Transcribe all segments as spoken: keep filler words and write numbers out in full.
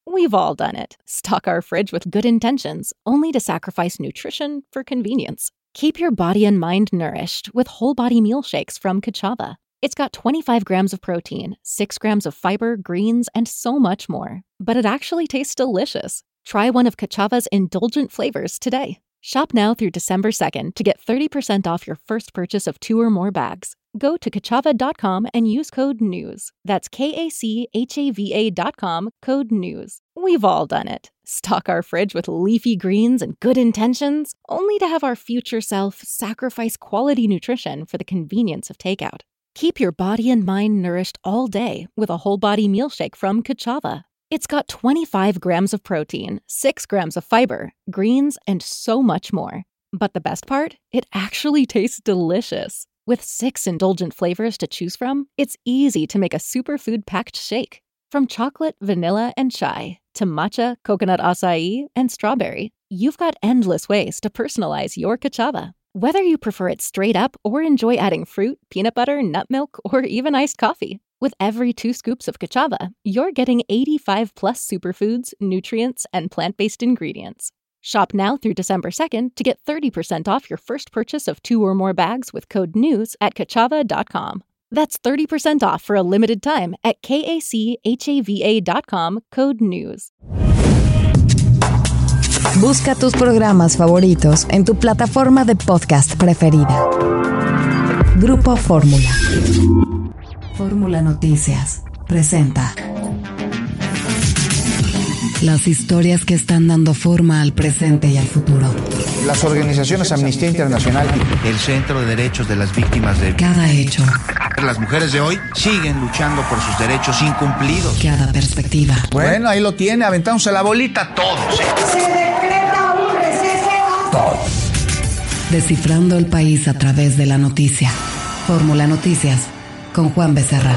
We've all done it. Stock our fridge with good intentions, only to sacrifice nutrition for convenience. Keep your body and mind nourished with whole body meal shakes from Kachava. It's got twenty-five grams of protein, six grams of fiber, greens, and so much more. But it actually tastes delicious. Try one of Kachava's indulgent flavors today. Shop now through December second to get thirty percent off your first purchase of two or more bags. Go to kachava dot com and use code NEWS. That's K A C H A V A dot com, code NEWS. We've all done it. Stock our fridge with leafy greens and good intentions, only to have our future self sacrifice quality nutrition for the convenience of takeout. Keep your body and mind nourished all day with a whole body meal shake from Kachava. It's got twenty-five grams of protein, six grams of fiber, greens, and so much more. But the best part? It actually tastes delicious. With six indulgent flavors to choose from, it's easy to make a superfood-packed shake. From chocolate, vanilla, and chai, to matcha, coconut acai, and strawberry, you've got endless ways to personalize your Kachava. Whether you prefer it straight up or enjoy adding fruit, peanut butter, nut milk, or even iced coffee. With every two scoops of Kachava, you're getting eighty-five plus superfoods, nutrients, and plant-based ingredients. Shop now through December second to get thirty percent off your first purchase of two or more bags with code NEWS at kachava dot com. That's thirty percent off for a limited time at K A C H A V A dot com, code NEWS. Busca tus programas favoritos en tu plataforma de podcast preferida. Grupo Fórmula. Fórmula Noticias presenta las historias que están dando forma al presente y al futuro. Las organizaciones Amnistía Internacional, el Centro de Derechos de las Víctimas de... Cada hecho. Las mujeres de hoy siguen luchando por sus derechos incumplidos. Cada perspectiva. Bueno, ahí lo tiene, aventándose la bolita todos. Se decreta un receso. Todos. Descifrando el país a través de la noticia. Fórmula Noticias con Juan Becerra.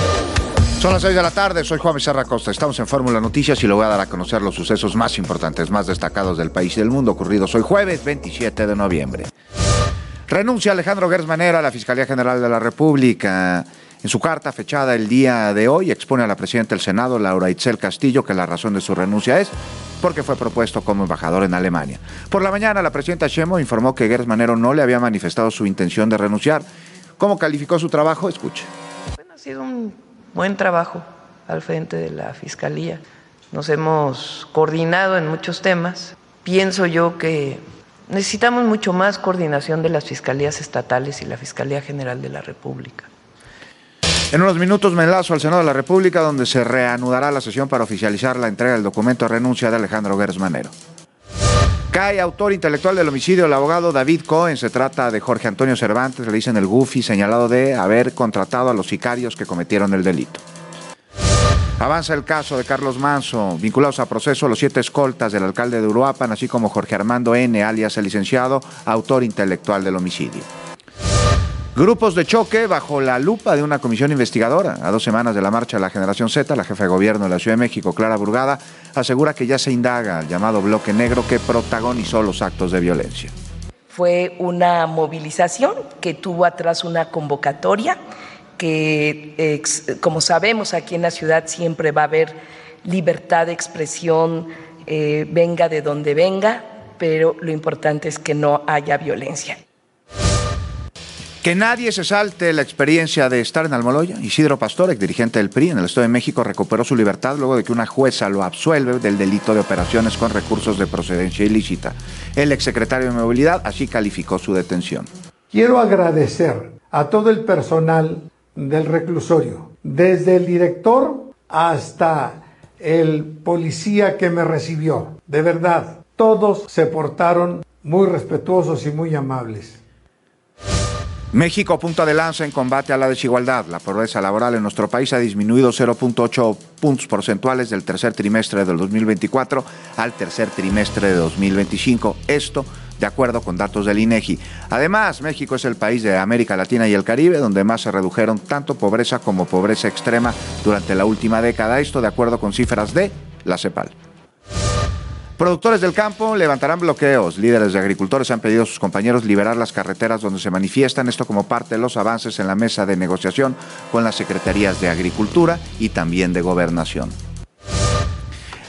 Son las seis de la tarde, soy Juan Becerra Costa. Estamos en Fórmula Noticias y le voy a dar a conocer los sucesos más importantes, más destacados del país y del mundo ocurridos hoy jueves veintisiete de noviembre. Renuncia Alejandro Gertz Manero a la Fiscalía General de la República. En su carta fechada el día de hoy expone a la presidenta del Senado, Laura Itzel Castillo, que la razón de su renuncia es porque fue propuesto como embajador en Alemania. Por la mañana, la presidenta Sheinbaum informó que Gertz Manero no le había manifestado su intención de renunciar. ¿Cómo calificó su trabajo? Escuche. Bueno, ha sido un buen trabajo al frente de la Fiscalía. Nos hemos coordinado en muchos temas. Pienso yo que necesitamos mucho más coordinación de las fiscalías estatales y la Fiscalía General de la República. En unos minutos me enlazo al Senado de la República, donde se reanudará la sesión para oficializar la entrega del documento de renuncia de Alejandro Gertz Manero. Cae autor intelectual del homicidio, el abogado David Cohen. Se trata de Jorge Antonio Cervantes, le dicen el Goofy, señalado de haber contratado a los sicarios que cometieron el delito. Avanza el caso de Carlos Manzo, vinculados a proceso los siete escoltas del alcalde de Uruapan, así como Jorge Armando N., alias el licenciado, autor intelectual del homicidio. Grupos de choque bajo la lupa de una comisión investigadora. A dos semanas de la marcha de la Generación Z, la jefa de gobierno de la Ciudad de México, Clara Burgada, asegura que ya se indaga al llamado bloque negro que protagonizó los actos de violencia. Fue una movilización que tuvo atrás una convocatoria que, eh, como sabemos, aquí en la ciudad siempre va a haber libertad de expresión, eh, venga de donde venga, pero lo importante es que no haya violencia. Que nadie se salte la experiencia de estar en Almoloya. Isidro Pastor, ex dirigente del P R I en el Estado de México, recuperó su libertad luego de que una jueza lo absuelve del delito de operaciones con recursos de procedencia ilícita. El exsecretario de Movilidad así calificó su detención. Quiero agradecer a todo el personal del reclusorio, desde el director hasta el policía que me recibió. De verdad, todos se portaron muy respetuosos y muy amables. México, punta de lanza en combate a la desigualdad. La pobreza laboral en nuestro país ha disminuido cero punto ocho puntos porcentuales del tercer trimestre del dos mil veinticuatro al tercer trimestre de dos mil veinticinco. Esto de acuerdo con datos del INEGI. Además, México es el país de América Latina y el Caribe donde más se redujeron tanto pobreza como pobreza extrema durante la última década. Esto de acuerdo con cifras de la CEPAL. Productores del campo levantarán bloqueos. Líderes de agricultores han pedido a sus compañeros liberar las carreteras donde se manifiestan, esto como parte de los avances en la mesa de negociación con las secretarías de Agricultura y también de Gobernación.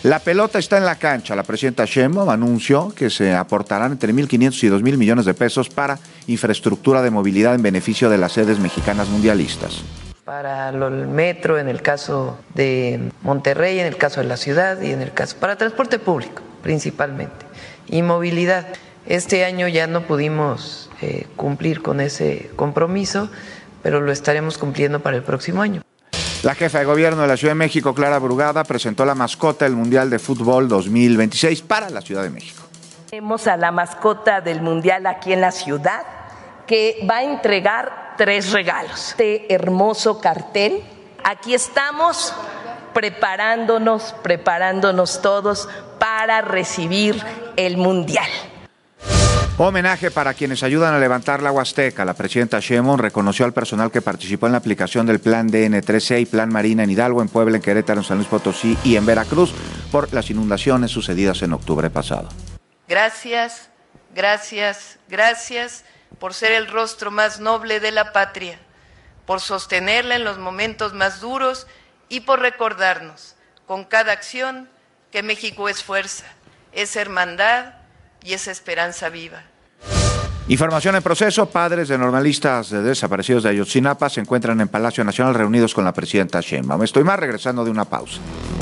La pelota está en la cancha. La presidenta Sheinbaum anunció que se aportarán entre mil quinientos y dos mil millones de pesos para infraestructura de movilidad en beneficio de las sedes mexicanas mundialistas. Para el metro, en el caso de Monterrey, en el caso de la ciudad y en el caso para transporte público principalmente y movilidad. Este año ya no pudimos eh, cumplir con ese compromiso, pero lo estaremos cumpliendo para el próximo año. La jefa de gobierno de la Ciudad de México, Clara Brugada, presentó la mascota del Mundial de Fútbol dos mil veintiséis para la Ciudad de México. Tenemos a la mascota del Mundial aquí en la ciudad, que va a entregar tres regalos. Este hermoso cartel. Aquí estamos preparándonos, preparándonos todos para recibir el Mundial. Homenaje para quienes ayudan a levantar la Huasteca. La presidenta Sheinbaum reconoció al personal que participó en la aplicación del Plan D N trece y Plan Marina en Hidalgo, en Puebla, en Querétaro, en San Luis Potosí y en Veracruz por las inundaciones sucedidas en octubre pasado. Gracias, gracias, gracias por ser el rostro más noble de la patria, por sostenerla en los momentos más duros y por recordarnos con cada acción que México es fuerza, es hermandad y es esperanza viva. Información en proceso. Padres de normalistas de desaparecidos de Ayotzinapa se encuentran en Palacio Nacional reunidos con la presidenta Sheinbaum. Estoy más regresando de una pausa.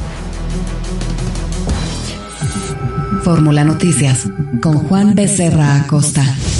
Fórmula Noticias con Juan Becerra Acosta.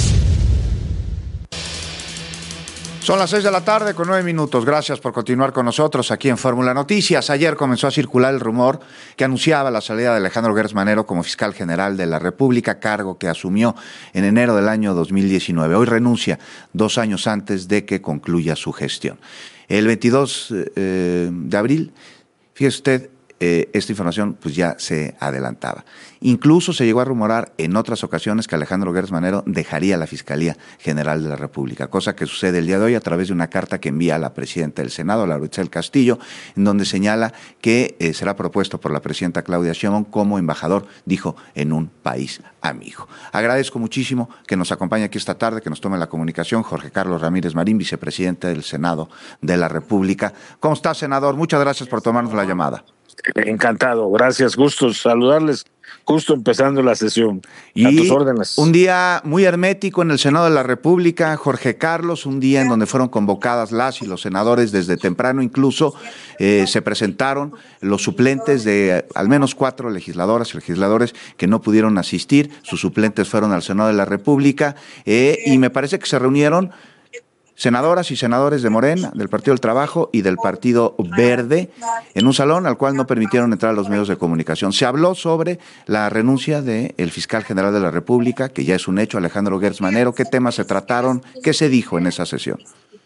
Son las seis de la tarde con nueve minutos. Gracias por continuar con nosotros aquí en Fórmula Noticias. Ayer comenzó a circular el rumor que anunciaba la salida de Alejandro Gertz Manero como fiscal general de la República, cargo que asumió en enero del año dos mil diecinueve. Hoy renuncia dos años antes de que concluya su gestión. El veintidós eh, de abril, fíjese usted, eh, esta información pues ya se adelantaba. Incluso se llegó a rumorar en otras ocasiones que Alejandro Gertz Manero dejaría la Fiscalía General de la República, cosa que sucede el día de hoy a través de una carta que envía a la presidenta del Senado, Laura Itzel Castillo, en donde señala que eh, será propuesto por la presidenta Claudia Sheinbaum como embajador, dijo, en un país amigo. Agradezco muchísimo que nos acompañe aquí esta tarde, que nos tome la comunicación Jorge Carlos Ramírez Marín, vicepresidente del Senado de la República. ¿Cómo está, senador? Muchas gracias por tomarnos la llamada. Encantado, gracias, gusto saludarles, justo empezando la sesión. Y a tus órdenes. Un día muy hermético en el Senado de la República, Jorge Carlos, un día en donde fueron convocadas las y los senadores desde temprano, incluso eh, se presentaron los suplentes de eh, al menos cuatro legisladoras y legisladores que no pudieron asistir, sus suplentes fueron al Senado de la República eh, y me parece que se reunieron senadoras y senadores de Morena, del Partido del Trabajo y del Partido Verde, en un salón al cual no permitieron entrar a los medios de comunicación. Se habló sobre la renuncia del fiscal general de la República, que ya es un hecho, Alejandro Gertz Manero. ¿Qué temas se trataron? ¿Qué se dijo en esa sesión?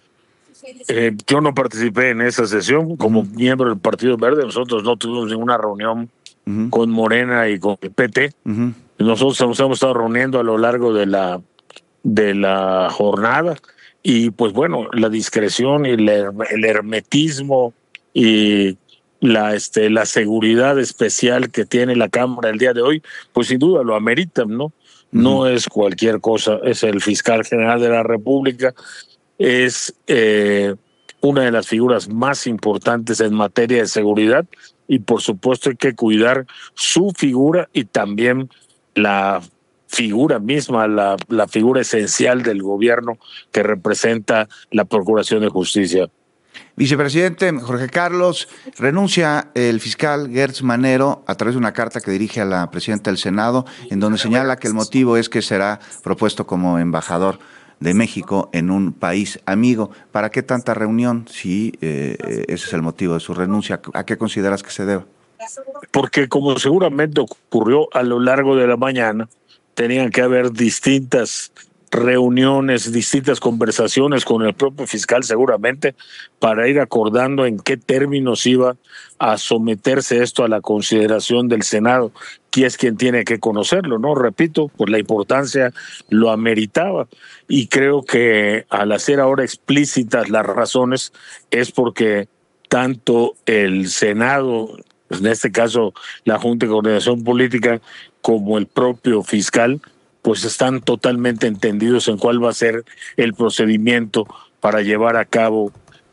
Eh, yo no participé en esa sesión como uh-huh. miembro del Partido Verde. Nosotros no tuvimos ninguna reunión uh-huh. con Morena y con el P T. Uh-huh. Nosotros nos hemos estado reuniendo a lo largo de la, de la jornada. Y pues bueno, la discreción y el hermetismo y la este la seguridad especial que tiene la Cámara el día de hoy, pues sin duda lo ameritan, ¿no? Uh-huh. No es cualquier cosa, es el fiscal general de la República, es eh, una de las figuras más importantes en materia de seguridad y por supuesto hay que cuidar su figura y también la figura misma, la, la figura esencial del gobierno que representa la Procuración de Justicia. Vicepresidente Jorge Carlos, renuncia el fiscal Gertz Manero a través de una carta que dirige a la presidenta del Senado, en donde señala que el motivo es que será propuesto como embajador de México en un país amigo. ¿Para qué tanta reunión si eh, ese es el motivo de su renuncia? ¿A qué consideras que se debe? Porque como seguramente ocurrió a lo largo de la mañana, tenían que haber distintas reuniones, distintas conversaciones con el propio fiscal seguramente para ir acordando en qué términos iba a someterse esto a la consideración del Senado, que es quien tiene que conocerlo, ¿no? Repito, pues la importancia lo ameritaba y creo que al hacer ahora explícitas las razones es porque tanto el Senado, en este caso la Junta de Coordinación Política, como el propio fiscal, pues están totalmente entendidos en cuál va a ser el procedimiento para llevar a cabo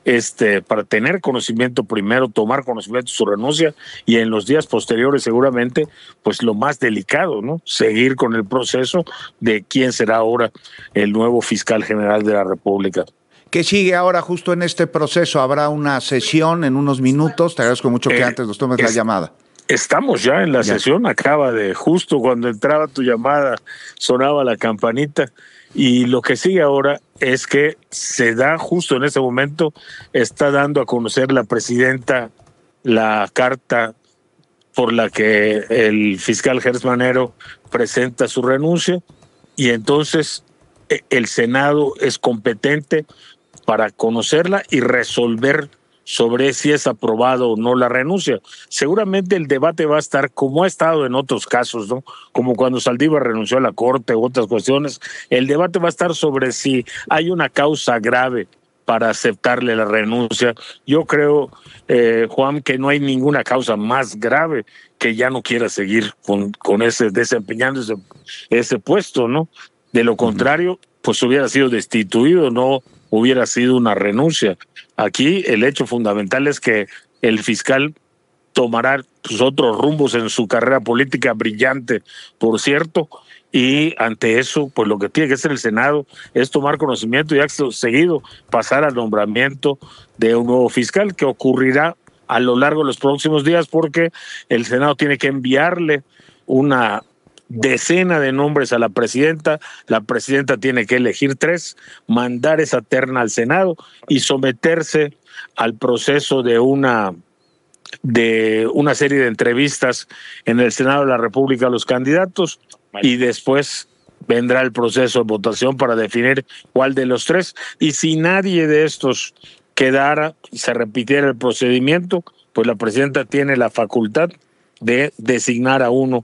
este, para tener conocimiento primero, tomar conocimiento de su renuncia y en los días posteriores seguramente, pues lo más delicado, ¿no? Seguir con el proceso de quién será ahora el nuevo fiscal general de la República. ¿Qué sigue ahora justo en este proceso? ¿Habrá una sesión en unos minutos? Te agradezco mucho que eh, antes nos tomes es, la llamada. Estamos ya en la ya. sesión, acaba de, justo cuando entraba tu llamada, sonaba la campanita. Y lo que sigue ahora es que se da justo en ese momento, está dando a conocer la presidenta la carta por la que el fiscal Gers Manero presenta su renuncia y entonces el Senado es competente para conocerla y resolver sobre si es aprobado o no la renuncia. Seguramente el debate va a estar como ha estado en otros casos, ¿no? Como cuando Saldívar renunció a la Corte u otras cuestiones. El debate va a estar sobre si hay una causa grave para aceptarle la renuncia. Yo creo, eh, Juan, que no hay ninguna causa más grave que ya no quiera seguir con, con ese desempeñando ese, ese puesto, ¿no? De lo contrario, pues hubiera sido destituido, no hubiera sido una renuncia. Aquí el hecho fundamental es que el fiscal tomará pues, otros rumbos en su carrera política brillante, por cierto, y ante eso, pues lo que tiene que hacer el Senado es tomar conocimiento y acto seguido pasar al nombramiento de un nuevo fiscal que ocurrirá a lo largo de los próximos días porque el Senado tiene que enviarle una decena de nombres a la presidenta, la presidenta tiene que elegir tres, mandar esa terna al Senado y someterse al proceso de una de una serie de entrevistas en el Senado de la República a los candidatos y después vendrá el proceso de votación para definir cuál de los tres y si nadie de estos quedara, se repitiera el procedimiento, pues la presidenta tiene la facultad de designar a uno.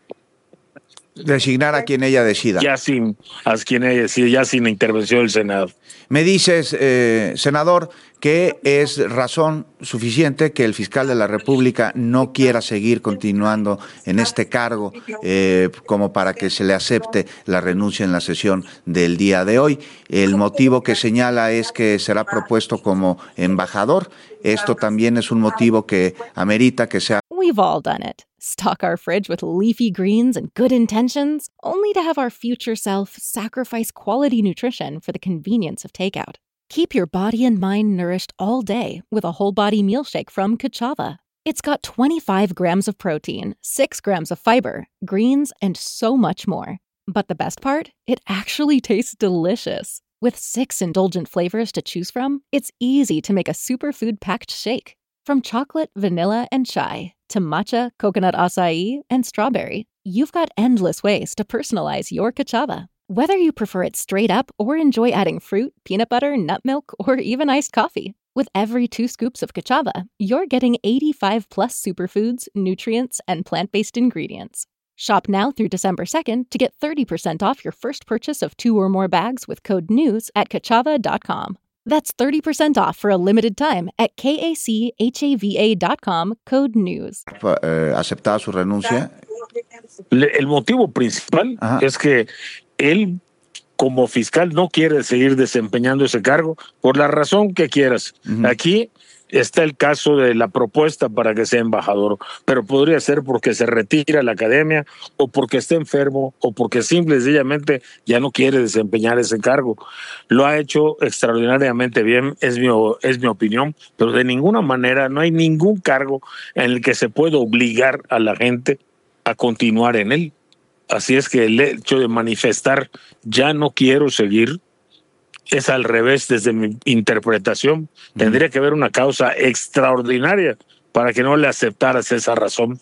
Designar a quien ella decida. Ya sin, a quien ella decida, ya sin intervención del Senado. Me dices, eh, senador, que es razón suficiente que el fiscal de la República no quiera seguir continuando en este cargo eh, como para que se le acepte la renuncia en la sesión del día de hoy. El motivo que señala es que será propuesto como embajador. Esto también es un motivo que amerita que sea. We've all done it. Stock our fridge with leafy greens and good intentions, only to have our future self sacrifice quality nutrition for the convenience of takeout. Keep your body and mind nourished all day with a whole body meal shake from Kachava. It's got twenty-five grams of protein, six grams of fiber, greens, and so much more. But the best part? It actually tastes delicious. With six indulgent flavors to choose from, it's easy to make a superfood-packed shake. From chocolate, vanilla, and chai to matcha, coconut acai, and strawberry, you've got endless ways to personalize your Kachava. Whether you prefer it straight up or enjoy adding fruit, peanut butter, nut milk, or even iced coffee, with every two scoops of Kachava, you're getting eighty-five plus superfoods, nutrients, and plant-based ingredients. Shop now through December second to get thirty percent off your first purchase of two or more bags with code NEWS at kachava dot com. That's thirty percent off for a limited time at kachava dot com, code NEWS. Eh, ¿Aceptada su renuncia? El motivo principal Ajá. es que él, como fiscal, no quiere seguir desempeñando ese cargo por la razón que quieras. Uh-huh. Aquí está el caso de la propuesta para que sea embajador, pero podría ser porque se retira la academia o porque está enfermo o porque simple y sencillamente ya no quiere desempeñar ese cargo. Lo ha hecho extraordinariamente bien, es mi, es mi opinión, pero de ninguna manera no hay ningún cargo en el que se pueda obligar a la gente a continuar en él. Así es que el hecho de manifestar ya no quiero seguir es al revés desde mi interpretación. Mm. Tendría que haber una causa extraordinaria para que no le aceptaras esa razón.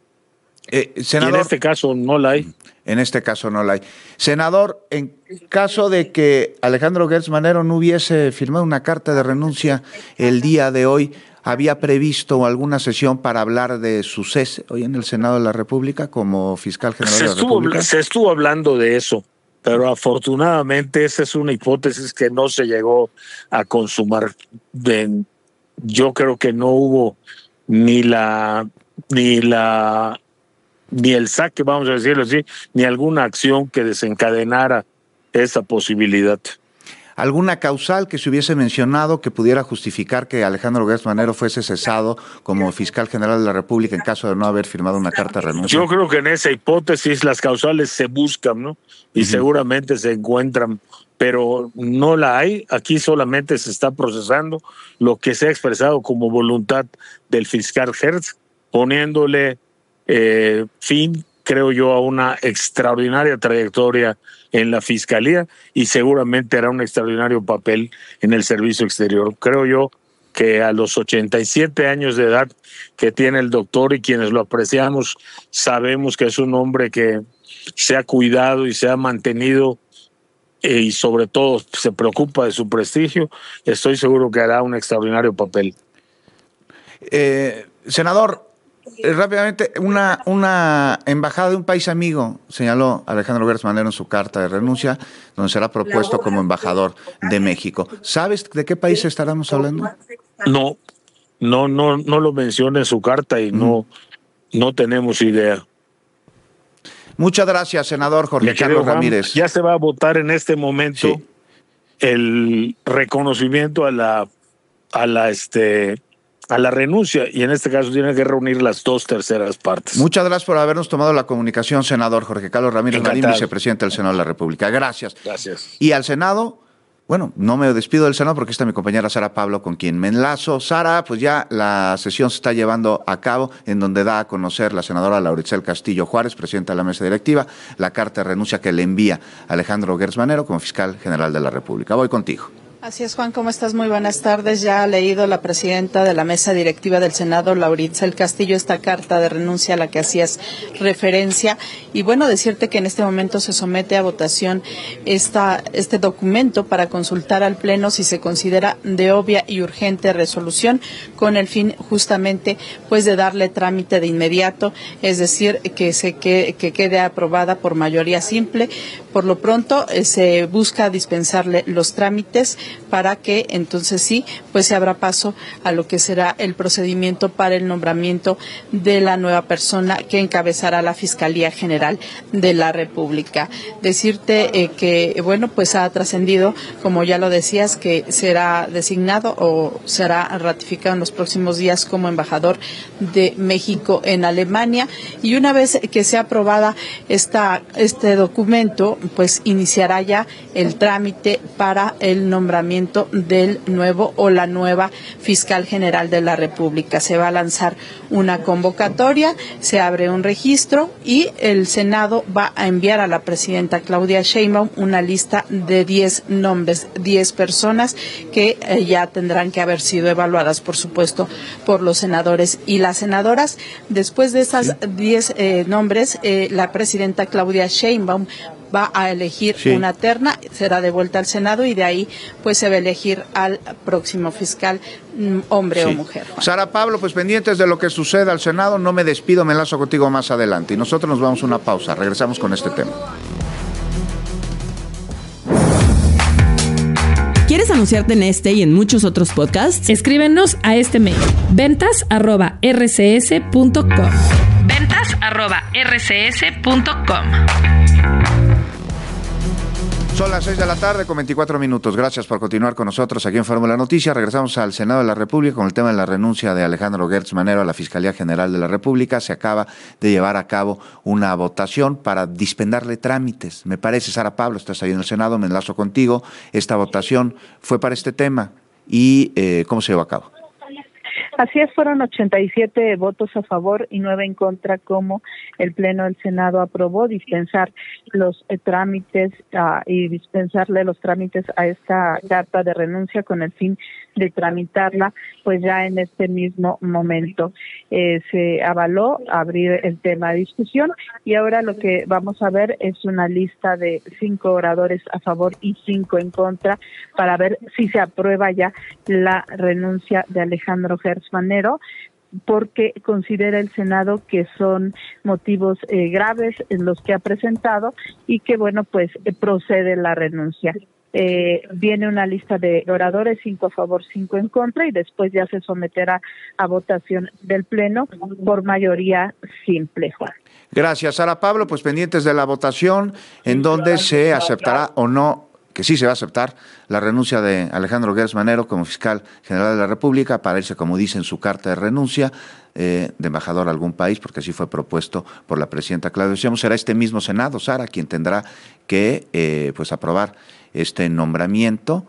Eh, senador, y en este caso no la hay. En este caso no la hay. Senador, en caso de que Alejandro Gers Manero no hubiese firmado una carta de renuncia el día de hoy, ¿había previsto alguna sesión para hablar de su cese hoy en el Senado de la República como fiscal general se de la estuvo, República? Se estuvo hablando de eso, pero afortunadamente esa es una hipótesis que no se llegó a consumar. De, yo creo que no hubo ni la ni la ni el saque, vamos a decirlo así, ni alguna acción que desencadenara esa posibilidad. ¿Alguna causal que se hubiese mencionado que pudiera justificar que Alejandro Gertz Manero fuese cesado como fiscal general de la República en caso de no haber firmado una carta de renuncia? Yo creo que en esa hipótesis las causales se buscan, ¿no? Y uh-huh. seguramente se encuentran, pero no la hay. Aquí solamente se está procesando lo que se ha expresado como voluntad del fiscal Gertz, poniéndole eh, fin, creo yo, a una extraordinaria trayectoria en la Fiscalía y seguramente hará un extraordinario papel en el servicio exterior. Creo yo que a los ochenta y siete años de edad que tiene el doctor y quienes lo apreciamos, sabemos que es un hombre que se ha cuidado y se ha mantenido eh, y sobre todo se preocupa de su prestigio. Estoy seguro que hará un extraordinario papel. Eh, senador, Eh, rápidamente, una, una embajada de un país amigo, señaló Alejandro Gertz Manero en su carta de renuncia, donde será propuesto como embajador de México. ¿Sabes de qué país estaremos hablando? No, no, no, no lo menciona en su carta y mm. no, no tenemos idea. Muchas gracias, senador Jorge Carlos Ramírez. Ya se va a votar en este momento sí. el reconocimiento a la, a la, este. a la renuncia, y en este caso tiene que reunir las dos terceras partes. Muchas gracias por habernos tomado la comunicación, senador Jorge Carlos Ramírez Marín, vicepresidente del Senado de la República. Gracias. Gracias. Y al Senado, bueno, no me despido del Senado porque está mi compañera Sara Pablo, con quien me enlazo. Sara, pues ya la sesión se está llevando a cabo, en donde da a conocer la senadora Lauricel Castillo Juárez, presidenta de la mesa directiva, la carta de renuncia que le envía Alejandro Gertz Manero como fiscal general de la República. Voy contigo. Así es, Juan, ¿cómo estás? Muy buenas tardes. Ya ha leído la presidenta de la mesa directiva del Senado, Lauricel Castillo, esta carta de renuncia a la que hacías referencia. Y bueno, decirte que en este momento se somete a votación esta, este documento para consultar al Pleno si se considera de obvia y urgente resolución, con el fin justamente pues de darle trámite de inmediato, es decir, que se que, que quede aprobada por mayoría simple. Por lo pronto eh, se busca dispensarle los trámites para que entonces sí, pues se abra paso a lo que será el procedimiento para el nombramiento de la nueva persona que encabezará la Fiscalía General de la República. Decirte eh, que, bueno, pues ha trascendido, como ya lo decías, que será designado o será ratificado en los próximos días como embajador de México en Alemania, y una vez que sea aprobada esta, este documento, pues iniciará ya el trámite para el nombramiento del nuevo o la nueva fiscal general de la República. Se va a lanzar una convocatoria, se abre un registro y el Senado va a enviar a la presidenta Claudia Sheinbaum una lista de diez nombres, diez personas que eh, ya tendrán que haber sido evaluadas, por supuesto, por los senadores y las senadoras. Después de esas diez eh, nombres, eh, la presidenta Claudia Sheinbaum va a elegir sí. una terna, será devuelta al Senado y de ahí pues se va a elegir al próximo fiscal, hombre sí. o mujer. Juan. Sara Pablo, pues pendientes de lo que suceda al Senado, no me despido, me enlazo contigo más adelante y nosotros nos vamos a una pausa, regresamos con este tema. ¿Quieres anunciarte en este y en muchos otros podcasts? Escríbenos a este mail, ventas arroba r c s punto com. ventas arroba r c s punto com. Son las seis de la tarde con veinticuatro minutos. Gracias por continuar con nosotros aquí en Fórmula Noticias. Regresamos al Senado de la República con el tema de la renuncia de Alejandro Gertz Manero a la Fiscalía General de la República. Se acaba de llevar a cabo una votación para dispendarle trámites. Me parece, Sara Pablo, estás ahí en el Senado, me enlazo contigo. Esta votación fue para este tema y eh, ¿cómo se llevó a cabo? Así es, fueron ochenta y siete votos a favor y nueve en contra, como el Pleno del Senado aprobó dispensar los eh, trámites uh, y dispensarle los trámites a esta carta de renuncia con el fin de tramitarla, pues ya en este mismo momento. Eh, se avaló abrir el tema de discusión y ahora lo que vamos a ver es una lista de cinco oradores a favor y cinco en contra para ver si se aprueba ya la renuncia de Alejandro Gertz Manero, porque considera el Senado que son motivos eh, graves en los que ha presentado y que, bueno, pues eh, procede la renuncia. Eh, viene una lista de oradores, cinco a favor, cinco en contra, y después ya se someterá a votación del Pleno por mayoría simple, Juan. Gracias, Sara Pablo. Pues pendientes de la votación, en donde se aceptará o no que sí se va a aceptar la renuncia de Alejandro Gertz Manero como fiscal general de la República para irse, como dice en su carta de renuncia, eh, de embajador a algún país, porque así fue propuesto por la presidenta Claudia Sheinbaum. Será este mismo Senado, Sara, quien tendrá que eh, pues aprobar este nombramiento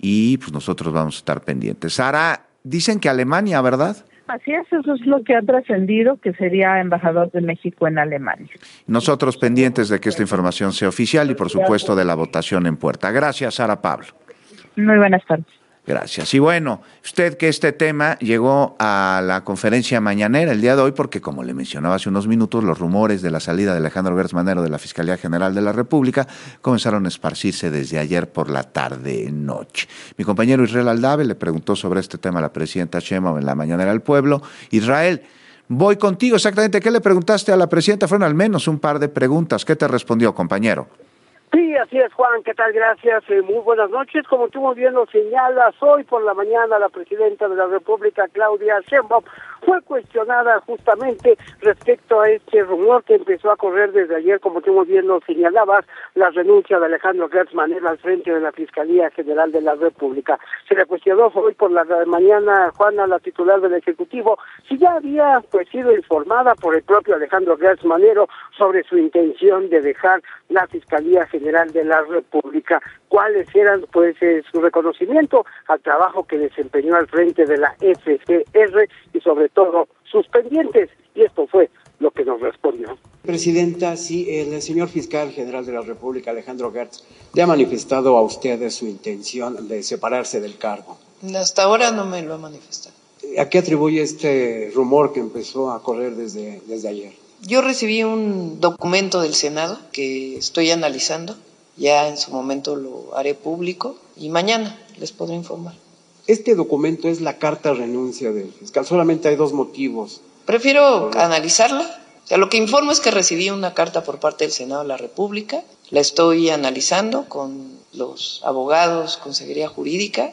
y pues nosotros vamos a estar pendientes. Sara, dicen que Alemania, ¿verdad? Así es, eso es lo que ha trascendido, que sería embajador de México en Alemania. Nosotros pendientes de que esta información sea oficial y, por supuesto, de la votación en puerta. Gracias, Sara Pablo. Muy buenas tardes. Gracias. Y bueno, usted que este tema llegó a la conferencia mañanera el día de hoy porque, como le mencionaba hace unos minutos, los rumores de la salida de Alejandro Gertz Manero de la Fiscalía General de la República comenzaron a esparcirse desde ayer por la tarde-noche. Mi compañero Israel Aldave le preguntó sobre este tema a la presidenta Sheinbaum en la mañanera del pueblo. Israel, voy contigo exactamente. ¿Qué le preguntaste a la presidenta? Fueron al menos un par de preguntas. ¿Qué te respondió, compañero? Sí, así es, Juan. ¿Qué tal? Gracias. Eh, muy buenas noches. Como tú muy bien lo señalas, hoy por la mañana la presidenta de la República, Claudia Sheinbaum, fue cuestionada justamente respecto a este rumor que empezó a correr desde ayer, como tú muy bien lo señalabas, la renuncia de Alejandro Gertz Manero al frente de la Fiscalía General de la República. Se le cuestionó hoy por la mañana, Juana, la titular del Ejecutivo, si ya había pues sido informada por el propio Alejandro Gertz Manero sobre su intención de dejar la Fiscalía General de la República. ¿Cuáles eran pues eh, su reconocimiento al trabajo que desempeñó al frente de la F G R y sobre todo sus pendientes? Y esto fue lo que nos respondió. Presidenta, sí, el señor fiscal general de la República, Alejandro Gertz, le ha manifestado a usted su intención de separarse del cargo. Hasta ahora no me lo ha manifestado. ¿A qué atribuye este rumor que empezó a correr desde, desde ayer? Yo recibí un documento del Senado que estoy analizando, ya en su momento lo haré público y mañana les podré informar. Este documento es la carta de renuncia del fiscal, solamente hay dos motivos. Prefiero analizarla, o sea, lo que informo es que recibí una carta por parte del Senado de la República, la estoy analizando con los abogados, consejería jurídica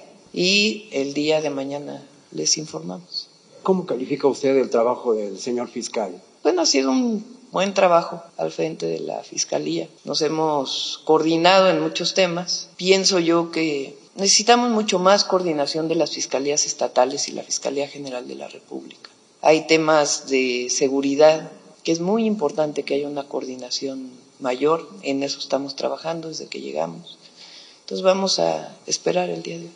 y el día de mañana les informamos. ¿Cómo califica usted el trabajo del señor fiscal? Bueno, ha sido un buen trabajo al frente de la Fiscalía. Nos hemos coordinado en muchos temas. Pienso yo que necesitamos mucho más coordinación de las Fiscalías estatales y la Fiscalía General de la República. Hay temas de seguridad que es muy importante que haya una coordinación mayor. En eso estamos trabajando desde que llegamos. Entonces vamos a esperar el día de hoy.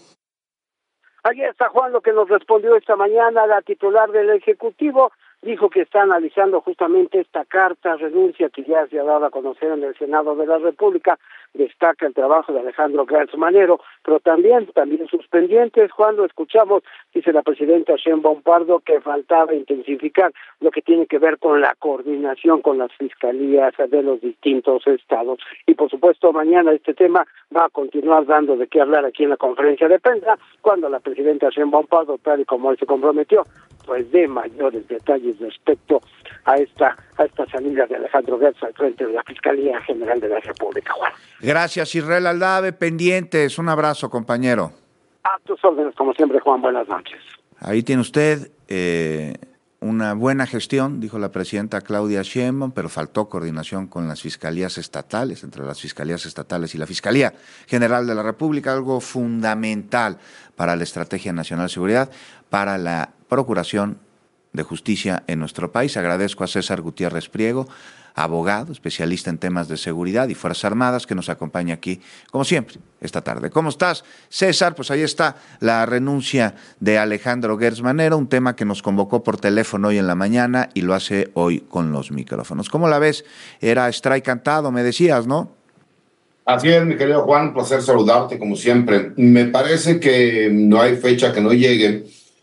Ahí está, Juan, lo que nos respondió esta mañana la titular del Ejecutivo. Dijo que está analizando justamente esta carta renuncia que ya se ha dado a conocer en el Senado de la República. Destaca el trabajo de Alejandro Gertz Manero, pero también, también sus pendientes. Cuando escuchamos, dice la presidenta Sheinbaum Pardo, que faltaba intensificar lo que tiene que ver con la coordinación con las fiscalías de los distintos estados. Y por supuesto, mañana este tema va a continuar dando de qué hablar aquí en la conferencia de prensa, cuando la presidenta Sheinbaum Pardo, tal y como él se comprometió, pues dé mayores detalles respecto a esta a esta salida de Alejandro Gertz al frente de la Fiscalía General de la República. Juan. Gracias, Israel Aldave, pendientes. Un abrazo, compañero. A tus órdenes, como siempre, Juan. Buenas noches. Ahí tiene usted eh, una buena gestión, dijo la presidenta Claudia Sheinbaum, pero faltó coordinación con las fiscalías estatales, entre las fiscalías estatales y la Fiscalía General de la República, algo fundamental para la Estrategia Nacional de Seguridad, para la Procuración de Justicia en nuestro país. Agradezco a César Gutiérrez Priego, abogado, especialista en temas de seguridad y Fuerzas Armadas, que nos acompaña aquí, como siempre, esta tarde. ¿Cómo estás, César? Pues ahí está la renuncia de Alejandro Gertz Manero, un tema que nos convocó por teléfono hoy en la mañana y lo hace hoy con los micrófonos. ¿Cómo la ves? Era strike cantado, me decías, ¿no? Así es, mi querido Juan, un placer saludarte como siempre. Me parece que no hay fecha que no llegue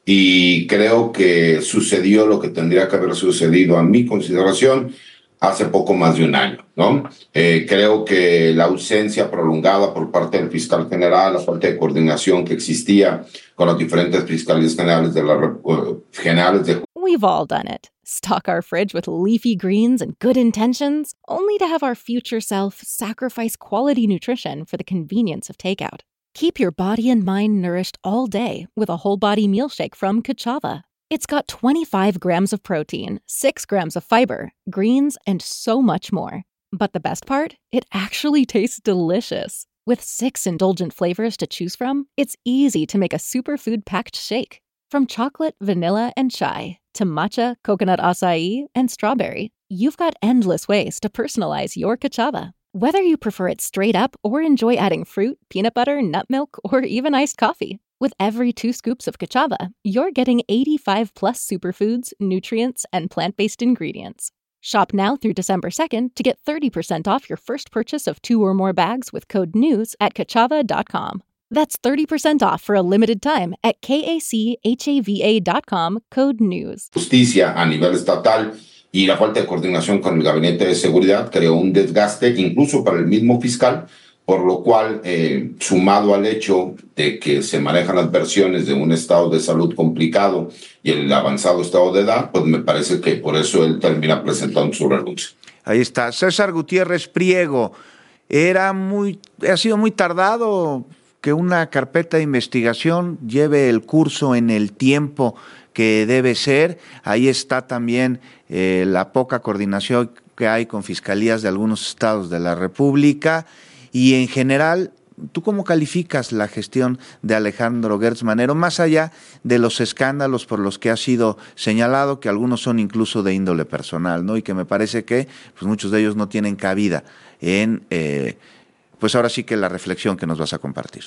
y creo que sucedió lo que tendría que haber sucedido a mi consideración hace poco más de un año, ¿no? Eh, creo que la ausencia prolongada por parte del fiscal general, la falta de coordinación que existía con las diferentes fiscalías generales de la uh, generales de We've all done it. Stock our fridge with leafy greens and good intentions, only to have our future self sacrifice quality nutrition for the convenience of takeout. Keep your body and mind nourished all day with a whole body meal shake from Kachava. It's got twenty-five grams of protein, six grams of fiber, greens, and so much more. But the best part? It actually tastes delicious. With six indulgent flavors to choose from, it's easy to make a superfood-packed shake. From chocolate, vanilla, and chai to matcha, coconut acai, and strawberry, you've got endless ways to personalize your cachava. Whether you prefer it straight up or enjoy adding fruit, peanut butter, nut milk, or even iced coffee, with every two scoops of cachava, you're getting eighty-five plus superfoods, nutrients, and plant-based ingredients. Shop now through December second to get thirty percent off your first purchase of two or more bags with code NEWS at kachava dot com. That's thirty percent off for a limited time at kachava dot com, code NEWS. Justicia a nivel estatal y la falta de coordinación con el Gabinete de Seguridad creó un desgaste incluso para el mismo fiscal, por lo cual, eh, sumado al hecho de que se manejan las versiones de un estado de salud complicado y el avanzado estado de edad, pues me parece que por eso él termina presentando su renuncia. Ahí está. César Gutiérrez Priego. Era muy, ha sido muy tardado que una carpeta de investigación lleve el curso en el tiempo que debe ser. Ahí está también eh, la poca coordinación que hay con fiscalías de algunos estados de la República. Y en general, ¿tú cómo calificas la gestión de Alejandro Gertz Manero, más allá de los escándalos por los que ha sido señalado, que algunos son incluso de índole personal, ¿no? Y que me parece que pues muchos de ellos no tienen cabida en, eh, pues ahora sí que la reflexión que nos vas a compartir?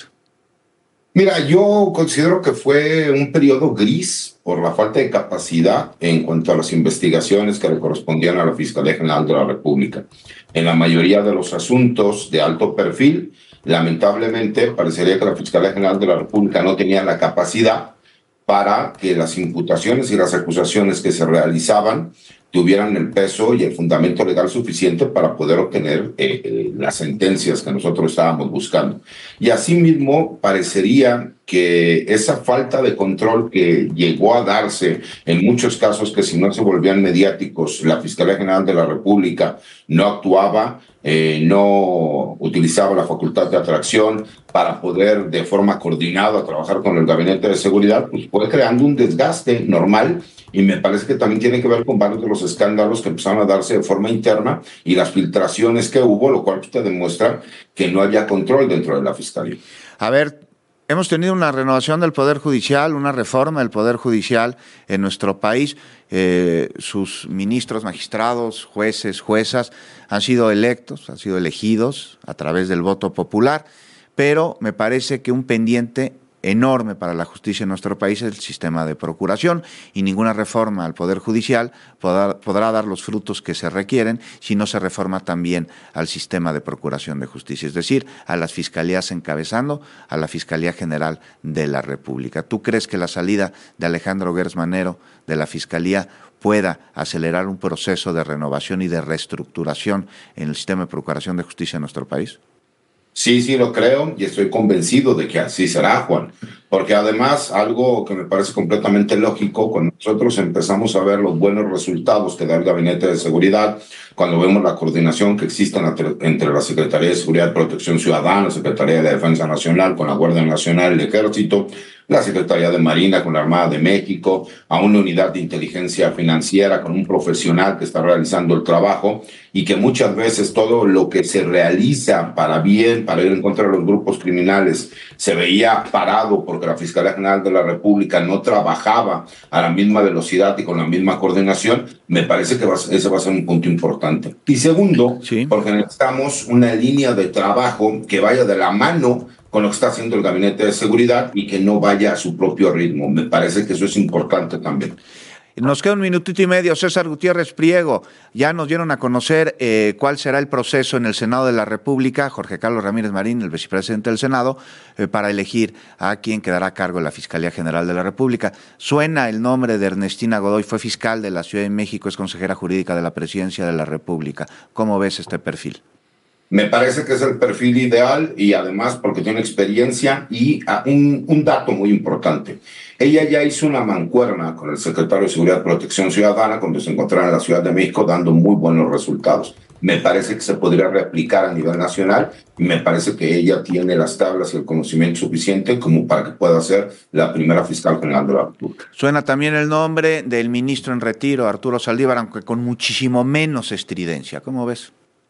Mira, yo considero que fue un periodo gris por la falta de capacidad en cuanto a las investigaciones que le correspondían a la Fiscalía General de la República. En la mayoría de los asuntos de alto perfil, lamentablemente, parecería que la Fiscalía General de la República no tenía la capacidad para que las imputaciones y las acusaciones que se realizaban tuvieran el peso y el fundamento legal suficiente para poder obtener eh, eh, las sentencias que nosotros estábamos buscando. Y asimismo, parecería que esa falta de control que llegó a darse en muchos casos, que si no se volvían mediáticos, la Fiscalía General de la República no actuaba, eh, no utilizaba la facultad de atracción para poder de forma coordinada trabajar con el Gabinete de Seguridad, pues fue creando un desgaste normal. Y me parece que también tiene que ver con varios de los escándalos que empezaron a darse de forma interna y las filtraciones que hubo, lo cual te demuestra que no había control dentro de la Fiscalía. A ver, hemos tenido una renovación del Poder Judicial, una reforma del Poder Judicial en nuestro país. Eh, sus ministros, magistrados, jueces, juezas han sido electos, han sido elegidos a través del voto popular, pero me parece que un pendiente enorme para la justicia en nuestro país es el sistema de procuración, y ninguna reforma al Poder Judicial podrá, podrá dar los frutos que se requieren si no se reforma también al sistema de procuración de justicia, es decir, a las fiscalías encabezando a la Fiscalía General de la República. ¿Tú crees que la salida de Alejandro Gertz Manero de la Fiscalía pueda acelerar un proceso de renovación y de reestructuración en el sistema de procuración de justicia en nuestro país? Sí, sí lo creo y estoy convencido de que así será, Juan, porque además algo que me parece completamente lógico, cuando nosotros empezamos a ver los buenos resultados que da el Gabinete de Seguridad, cuando vemos la coordinación que existe entre la Secretaría de Seguridad y Protección Ciudadana, la Secretaría de Defensa Nacional con la Guardia Nacional y el Ejército, la Secretaría de Marina con la Armada de México, a una unidad de inteligencia financiera con un profesional que está realizando el trabajo, y que muchas veces todo lo que se realiza para bien, para ir en contra de los grupos criminales, se veía parado porque la Fiscalía General de la República no trabajaba a la misma velocidad y con la misma coordinación. Me parece que va, ese va a ser un punto importante. Y segundo, sí, porque necesitamos una línea de trabajo que vaya de la mano con lo que está haciendo el Gabinete de Seguridad y que no vaya a su propio ritmo. Me parece que eso es importante también. Nos queda un minutito y medio. César Gutiérrez Priego, ya nos dieron a conocer eh, cuál será el proceso en el Senado de la República, Jorge Carlos Ramírez Marín, el vicepresidente del Senado, eh, para elegir a quien quedará a cargo de la Fiscalía General de la República. Suena el nombre de Ernestina Godoy, fue fiscal de la Ciudad de México, es consejera jurídica de la Presidencia de la República. ¿Cómo ves este perfil? Me parece que es el perfil ideal, y además porque tiene experiencia y un, un dato muy importante. Ella ya hizo una mancuerna con el secretario de Seguridad y Protección Ciudadana cuando se encontraba en la Ciudad de México dando muy buenos resultados. Me parece que se podría replicar a nivel nacional y me parece que ella tiene las tablas y el conocimiento suficiente como para que pueda ser la primera fiscal general de la República. Suena también el nombre del ministro en retiro, Arturo Saldívar, aunque con muchísimo menos estridencia. ¿Cómo ves?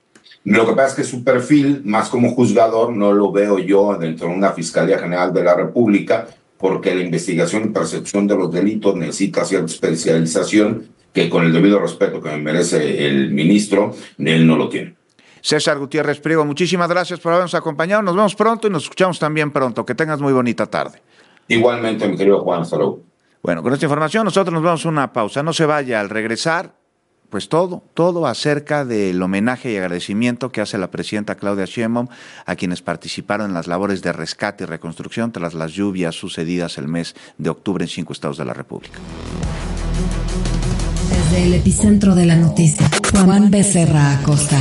Lo que pasa es que su perfil, más como juzgador, no lo veo yo dentro de una Fiscalía General de la República, porque la investigación y percepción de los delitos necesita cierta especialización que, con el debido respeto que me merece el ministro, él no lo tiene. César Gutiérrez Priego, muchísimas gracias por habernos acompañado. Nos vemos pronto y nos escuchamos también pronto. Que tengas muy bonita tarde. Igualmente, mi querido Juan, hasta luego. Bueno, con esta información nosotros nos vamos a una pausa. No se vaya. Al regresar, pues todo, todo acerca del homenaje y agradecimiento que hace la presidenta Claudia Sheinbaum a quienes participaron en las labores de rescate y reconstrucción tras las lluvias sucedidas el mes de octubre en cinco estados de la República. Desde el epicentro de la noticia, Juan Becerra Acosta.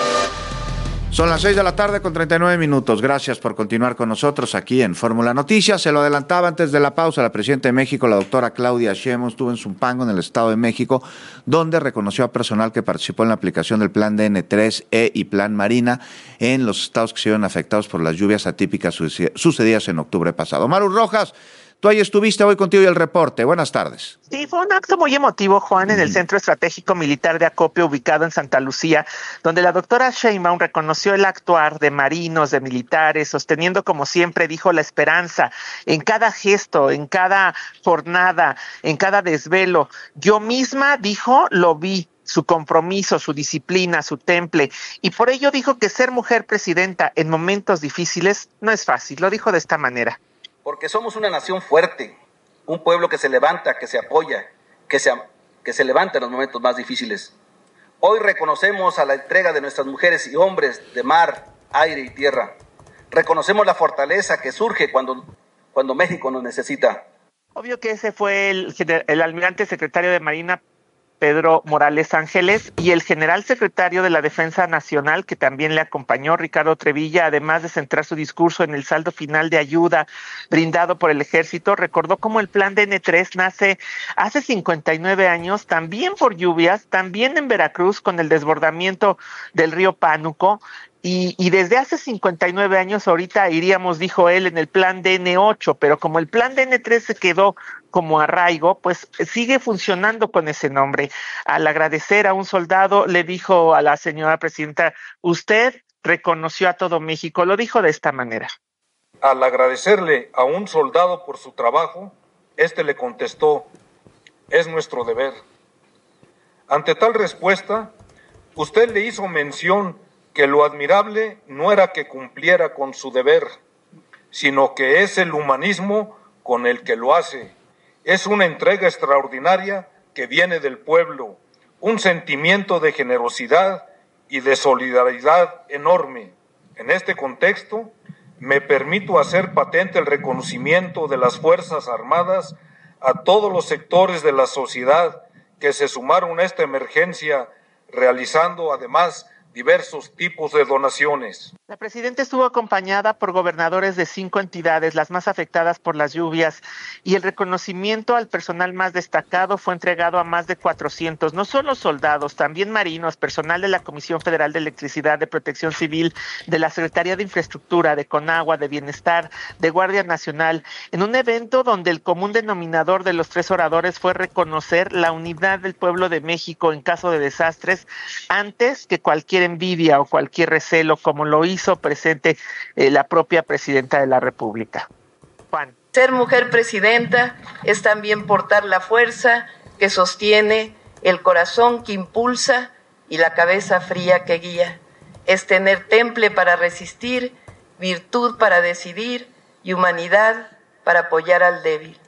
Son las seis de la tarde con treinta y nueve minutos. Gracias por continuar con nosotros aquí en Fórmula Noticias. Se lo adelantaba antes de la pausa. La presidenta de México, la doctora Claudia Sheinbaum, estuvo en Zumpango, en el Estado de México, donde reconoció a personal que participó en la aplicación del Plan D N tres E y Plan Marina en los estados que se vieron afectados por las lluvias atípicas sucedidas en octubre pasado. Maru Rojas, tú ahí estuviste, voy contigo y el reporte. Buenas tardes. Sí, fue un acto muy emotivo, Juan, en el Centro Estratégico Militar de Acopio, ubicado en Santa Lucía, donde la doctora Sheinbaum reconoció el actuar de marinos, de militares, sosteniendo, como siempre, dijo, la esperanza en cada gesto, en cada jornada, en cada desvelo. Yo misma, dijo, lo vi. Su compromiso, su disciplina, su temple, y por ello dijo que ser mujer presidenta en momentos difíciles no es fácil. Lo dijo de esta manera. Porque somos una nación fuerte, un pueblo que se levanta, que se apoya, que se, que se levanta en los momentos más difíciles. Hoy reconocemos a la entrega de nuestras mujeres y hombres de mar, aire y tierra. Reconocemos la fortaleza que surge cuando, cuando México nos necesita. Obvio que ese fue el, el almirante secretario de Marina, Pedro Morales Ángeles, y el general secretario de la Defensa Nacional, que también le acompañó, Ricardo Trevilla, además de centrar su discurso en el saldo final de ayuda brindado por el ejército, recordó cómo el Plan D N tres nace hace cincuenta y nueve años, también por lluvias, también en Veracruz, con el desbordamiento del río Pánuco, Y, y desde hace cincuenta y nueve años, ahorita iríamos, dijo él, en el Plan D N ocho, pero como el Plan D N tres se quedó como arraigo, pues sigue funcionando con ese nombre. Al agradecer a un soldado, le dijo a la señora presidenta, usted reconoció a todo México, lo dijo de esta manera. Al agradecerle a un soldado por su trabajo, este le contestó, es nuestro deber. Ante tal respuesta, usted le hizo mención que lo admirable no era que cumpliera con su deber, sino que es el humanismo con el que lo hace. Es una entrega extraordinaria que viene del pueblo, un sentimiento de generosidad y de solidaridad enorme. En este contexto, me permito hacer patente el reconocimiento de las Fuerzas Armadas a todos los sectores de la sociedad que se sumaron a esta emergencia, realizando además diversos tipos de donaciones. La presidenta estuvo acompañada por gobernadores de cinco entidades, las más afectadas por las lluvias, y el reconocimiento al personal más destacado fue entregado a más de cuatrocientos, no solo soldados, también marinos, personal de la Comisión Federal de Electricidad, de Protección Civil, de la Secretaría de Infraestructura, de Conagua, de Bienestar, de Guardia Nacional, en un evento donde el común denominador de los tres oradores fue reconocer la unidad del pueblo de México en caso de desastres, antes que cualquier envidia o cualquier recelo, como lo hizo presente eh, la propia presidenta de la República. Juan. Ser mujer presidenta es también portar la fuerza que sostiene, el corazón que impulsa y la cabeza fría que guía. Es tener temple para resistir, virtud para decidir y humanidad para apoyar al débil.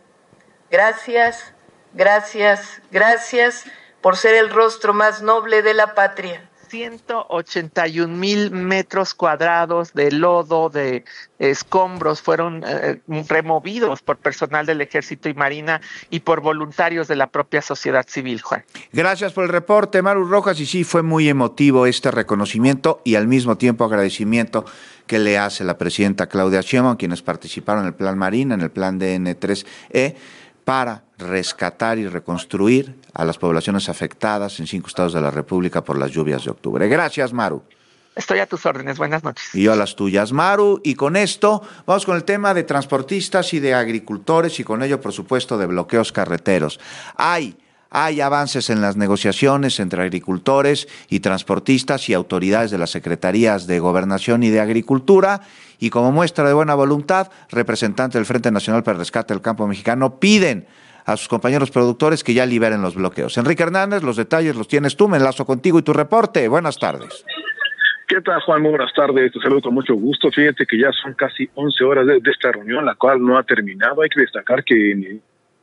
Gracias, gracias, gracias por ser el rostro más noble de la patria. ciento ochenta y un mil metros cuadrados de lodo, de escombros fueron eh, removidos por personal del Ejército y Marina y por voluntarios de la propia sociedad civil, Juan. Gracias por el reporte, Maru Rojas, y sí, fue muy emotivo este reconocimiento y al mismo tiempo agradecimiento que le hace la presidenta Claudia Sheinbaum, quienes participaron en el Plan Marina, en el Plan D N tres E, para rescatar y reconstruir a las poblaciones afectadas en cinco estados de la República por las lluvias de octubre. Gracias, Maru. Estoy a tus órdenes. Buenas noches. Y yo a las tuyas, Maru. Y con esto vamos con el tema de transportistas y de agricultores y con ello, por supuesto, de bloqueos carreteros. Hay Hay avances en las negociaciones entre agricultores y transportistas y autoridades de las Secretarías de Gobernación y de Agricultura. Y como muestra de buena voluntad, representantes del Frente Nacional para el Rescate del Campo Mexicano piden a sus compañeros productores que ya liberen los bloqueos. Enrique Hernández, los detalles los tienes tú, me enlazo contigo y tu reporte. Buenas tardes. ¿Qué tal, Juan? Muy buenas tardes, te saludo con mucho gusto. Fíjate que ya son casi once horas de, de esta reunión, la cual no ha terminado. Hay que destacar que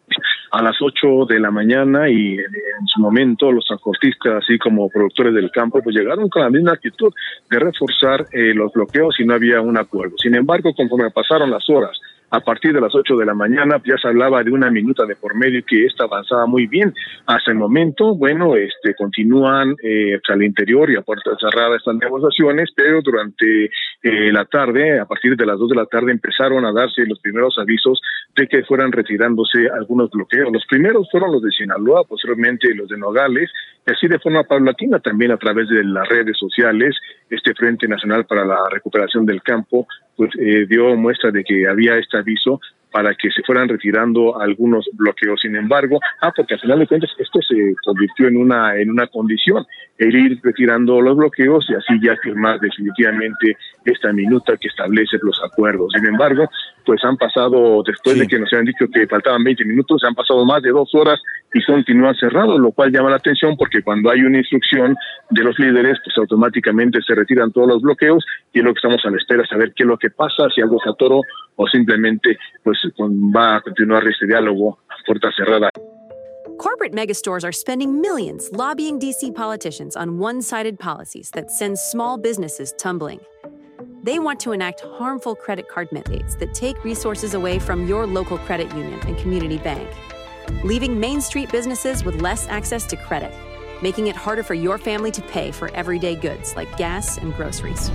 a las ocho de la mañana y en, en su momento los transportistas, así como productores del campo, pues llegaron con la misma actitud de reforzar eh, los bloqueos y no había un acuerdo. Sin embargo, conforme pasaron las horas, a partir de las ocho de la mañana ya se hablaba de una minuta de por medio que esta avanzaba muy bien. Hasta el momento, bueno, este continúan eh, al interior y a puerta cerrada estas negociaciones, pero durante eh, la tarde, a partir de las dos de la tarde, empezaron a darse los primeros avisos de que fueran retirándose algunos bloqueos. Los primeros fueron los de Sinaloa, posteriormente los de Nogales, y así de forma paulatina también a través de las redes sociales, este Frente Nacional para la Recuperación del Campo pues eh, dio muestra de que había este aviso para que se fueran retirando algunos bloqueos. Sin embargo, ah, porque al final de cuentas esto se convirtió en una en una condición, el ir retirando los bloqueos y así ya firmar definitivamente esta minuta que establece los acuerdos. Sin embargo, pues han pasado, después sí. de que nos habían dicho que faltaban veinte minutos, han pasado más de dos horas y continúan cerrados, lo cual llama la atención porque cuando hay una instrucción de los líderes, pues automáticamente se retiran todos los bloqueos y es lo que estamos a la espera, saber qué es lo que pasa, si algo se atoró o simplemente pues va a continuar este diálogo a puerta cerrada. Corporate megastores are spending millions lobbying D C politicians on one-sided policies that send small businesses tumbling. They want to enact harmful credit card mandates that take resources away from your local credit union and community bank, leaving Main Street businesses with less access to credit, making it harder for your family to pay for everyday goods like gas and groceries.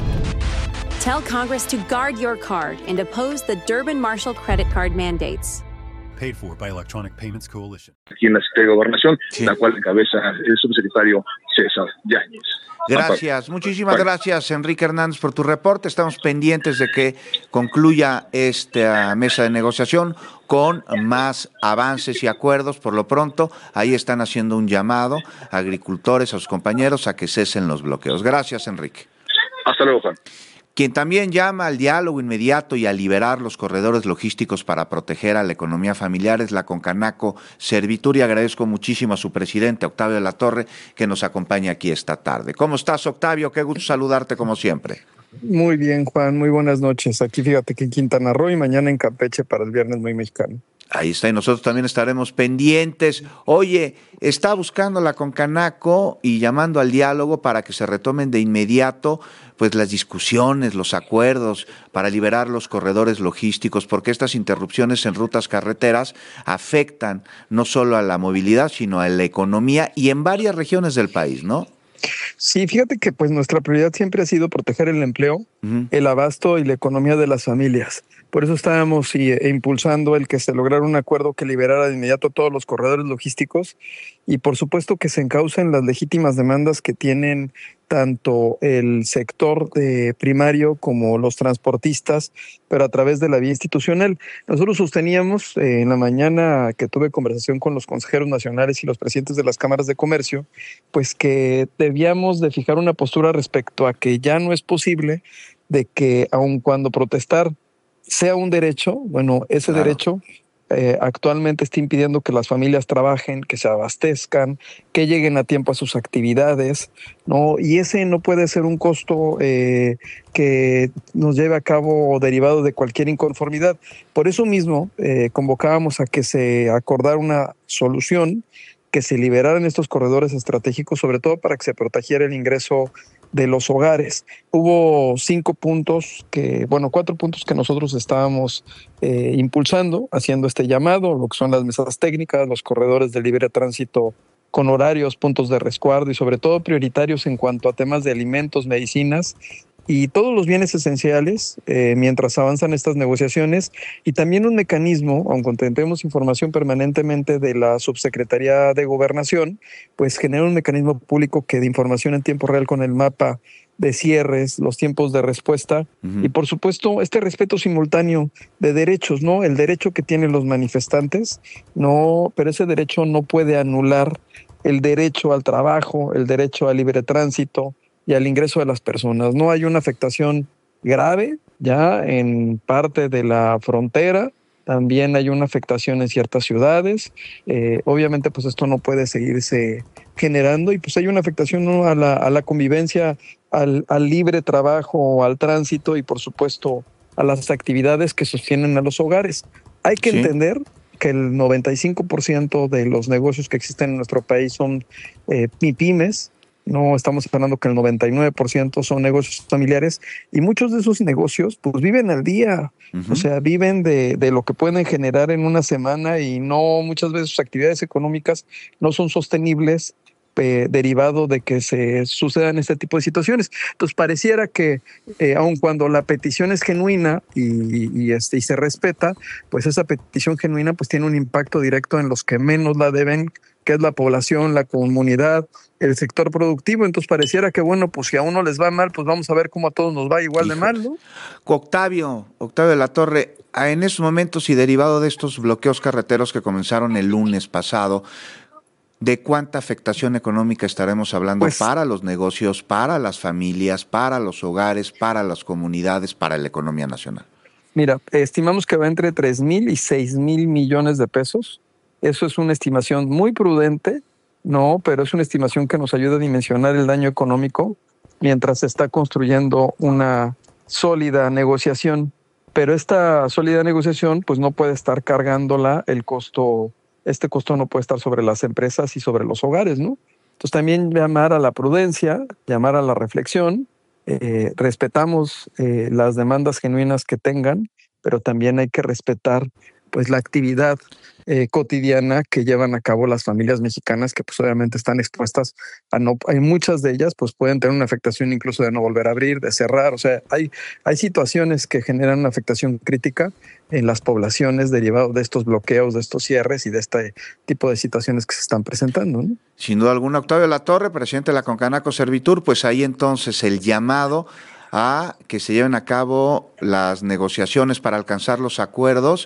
Tell Congress to guard your card and oppose the Durbin-Marshall credit card mandates. Paid for by Electronic Payments Coalition. Aquí en la Secretaría de Gobernación, sí. la cual encabeza el subsecretario César Yáñez. Gracias, muchísimas bueno. gracias Enrique Hernández por tu reporte. Estamos pendientes de que concluya esta mesa de negociación con más avances y acuerdos. Por lo pronto, ahí están haciendo un llamado a agricultores, a sus compañeros, a que cesen los bloqueos. Gracias, Enrique. Hasta luego, Juan. Quien también llama al diálogo inmediato y a liberar los corredores logísticos para proteger a la economía familiar es la Concanaco Servitur, y agradezco muchísimo a su presidente, Octavio de la Torre, que nos acompaña aquí esta tarde. ¿Cómo estás, Octavio? Qué gusto saludarte como siempre. Muy bien, Juan, muy buenas noches. Aquí fíjate que en Quintana Roo y mañana en Campeche para el Viernes Muy Mexicano. Ahí está, y nosotros también estaremos pendientes. Oye, está buscando la Concanaco y llamando al diálogo para que se retomen de inmediato pues las discusiones, los acuerdos para liberar los corredores logísticos, porque estas interrupciones en rutas carreteras afectan no solo a la movilidad, sino a la economía y en varias regiones del país, ¿no? Sí, fíjate que pues nuestra prioridad siempre ha sido proteger el empleo, uh-huh. el abasto y la economía de las familias. Por eso estábamos y, e impulsando el que se lograra un acuerdo que liberara de inmediato todos los corredores logísticos y por supuesto que se encaucen las legítimas demandas que tienen tanto el sector de primario como los transportistas, pero a través de la vía institucional. Nosotros sosteníamos eh, en la mañana que tuve conversación con los consejeros nacionales y los presidentes de las cámaras de comercio, pues que debíamos de fijar una postura respecto a que ya no es posible de que aun cuando protestar sea un derecho, bueno, ese claro. derecho eh, actualmente está impidiendo que las familias trabajen, que se abastezcan, que lleguen a tiempo a sus actividades, ¿no? Y ese no puede ser un costo eh, que nos lleve a cabo derivado de cualquier inconformidad. Por eso mismo eh, convocábamos a que se acordara una solución, que se liberaran estos corredores estratégicos, sobre todo para que se protegiera el ingreso de los hogares. Hubo cinco puntos que, bueno, cuatro puntos que nosotros estábamos eh, impulsando, haciendo este llamado, lo que son las mesas técnicas, los corredores de libre tránsito con horarios, puntos de resguardo y sobre todo prioritarios en cuanto a temas de alimentos, medicinas y todos los bienes esenciales eh, mientras avanzan estas negociaciones, y también un mecanismo, aunque tengamos información permanentemente de la Subsecretaría de Gobernación, pues genera un mecanismo público que de información en tiempo real con el mapa de cierres, los tiempos de respuesta uh-huh. y por supuesto este respeto simultáneo de derechos, ¿no? El derecho que tienen los manifestantes, no, pero ese derecho no puede anular el derecho al trabajo, el derecho al libre tránsito y al ingreso de las personas. No hay una afectación grave ya en parte de la frontera. También hay una afectación en ciertas ciudades. Eh, obviamente, pues esto no puede seguirse generando y pues hay una afectación, ¿no?, a la, a la convivencia, al, al libre trabajo, al tránsito y por supuesto a las actividades que sostienen a los hogares. Hay que sí. entender que el noventa y cinco por ciento de los negocios que existen en nuestro país son eh, pymes. No estamos hablando que el noventa y nueve por ciento son negocios familiares y muchos de esos negocios pues viven al día, uh-huh. o sea, viven de, de lo que pueden generar en una semana y no muchas veces sus actividades económicas no son sostenibles eh, derivado de que se sucedan este tipo de situaciones. Entonces pareciera que eh, aun cuando la petición es genuina y, y, este, y se respeta, pues esa petición genuina pues tiene un impacto directo en los que menos la deben, que es la población, la comunidad, el sector productivo. Entonces pareciera que, bueno, pues si a uno les va mal, pues vamos a ver cómo a todos nos va igual Híjole. de mal, ¿no? Octavio, Octavio de la Torre, en estos momentos y derivado de estos bloqueos carreteros que comenzaron el lunes pasado, ¿de cuánta afectación económica estaremos hablando pues, para los negocios, para las familias, para los hogares, para las comunidades, para la economía nacional? Mira, estimamos que va entre tres mil y seis mil millones de pesos. Eso es una estimación muy prudente, no, pero es una estimación que nos ayuda a dimensionar el daño económico mientras se está construyendo una sólida negociación. Pero esta sólida negociación pues no puede estar cargándola el costo, este costo no puede estar sobre las empresas y sobre los hogares, ¿no? Entonces también llamar a la prudencia, llamar a la reflexión, eh, respetamos eh, las demandas genuinas que tengan, pero también hay que respetar pues la actividad eh, cotidiana que llevan a cabo las familias mexicanas, que pues obviamente están expuestas a no, hay muchas de ellas pues pueden tener una afectación incluso de no volver a abrir, de cerrar, o sea, hay, hay situaciones que generan una afectación crítica en las poblaciones derivado de estos bloqueos, de estos cierres y de este tipo de situaciones que se están presentando, ¿no? Sin duda alguna, Octavio de la Torre, presidente de la Concanaco Servitur, pues ahí entonces el llamado a que se lleven a cabo las negociaciones para alcanzar los acuerdos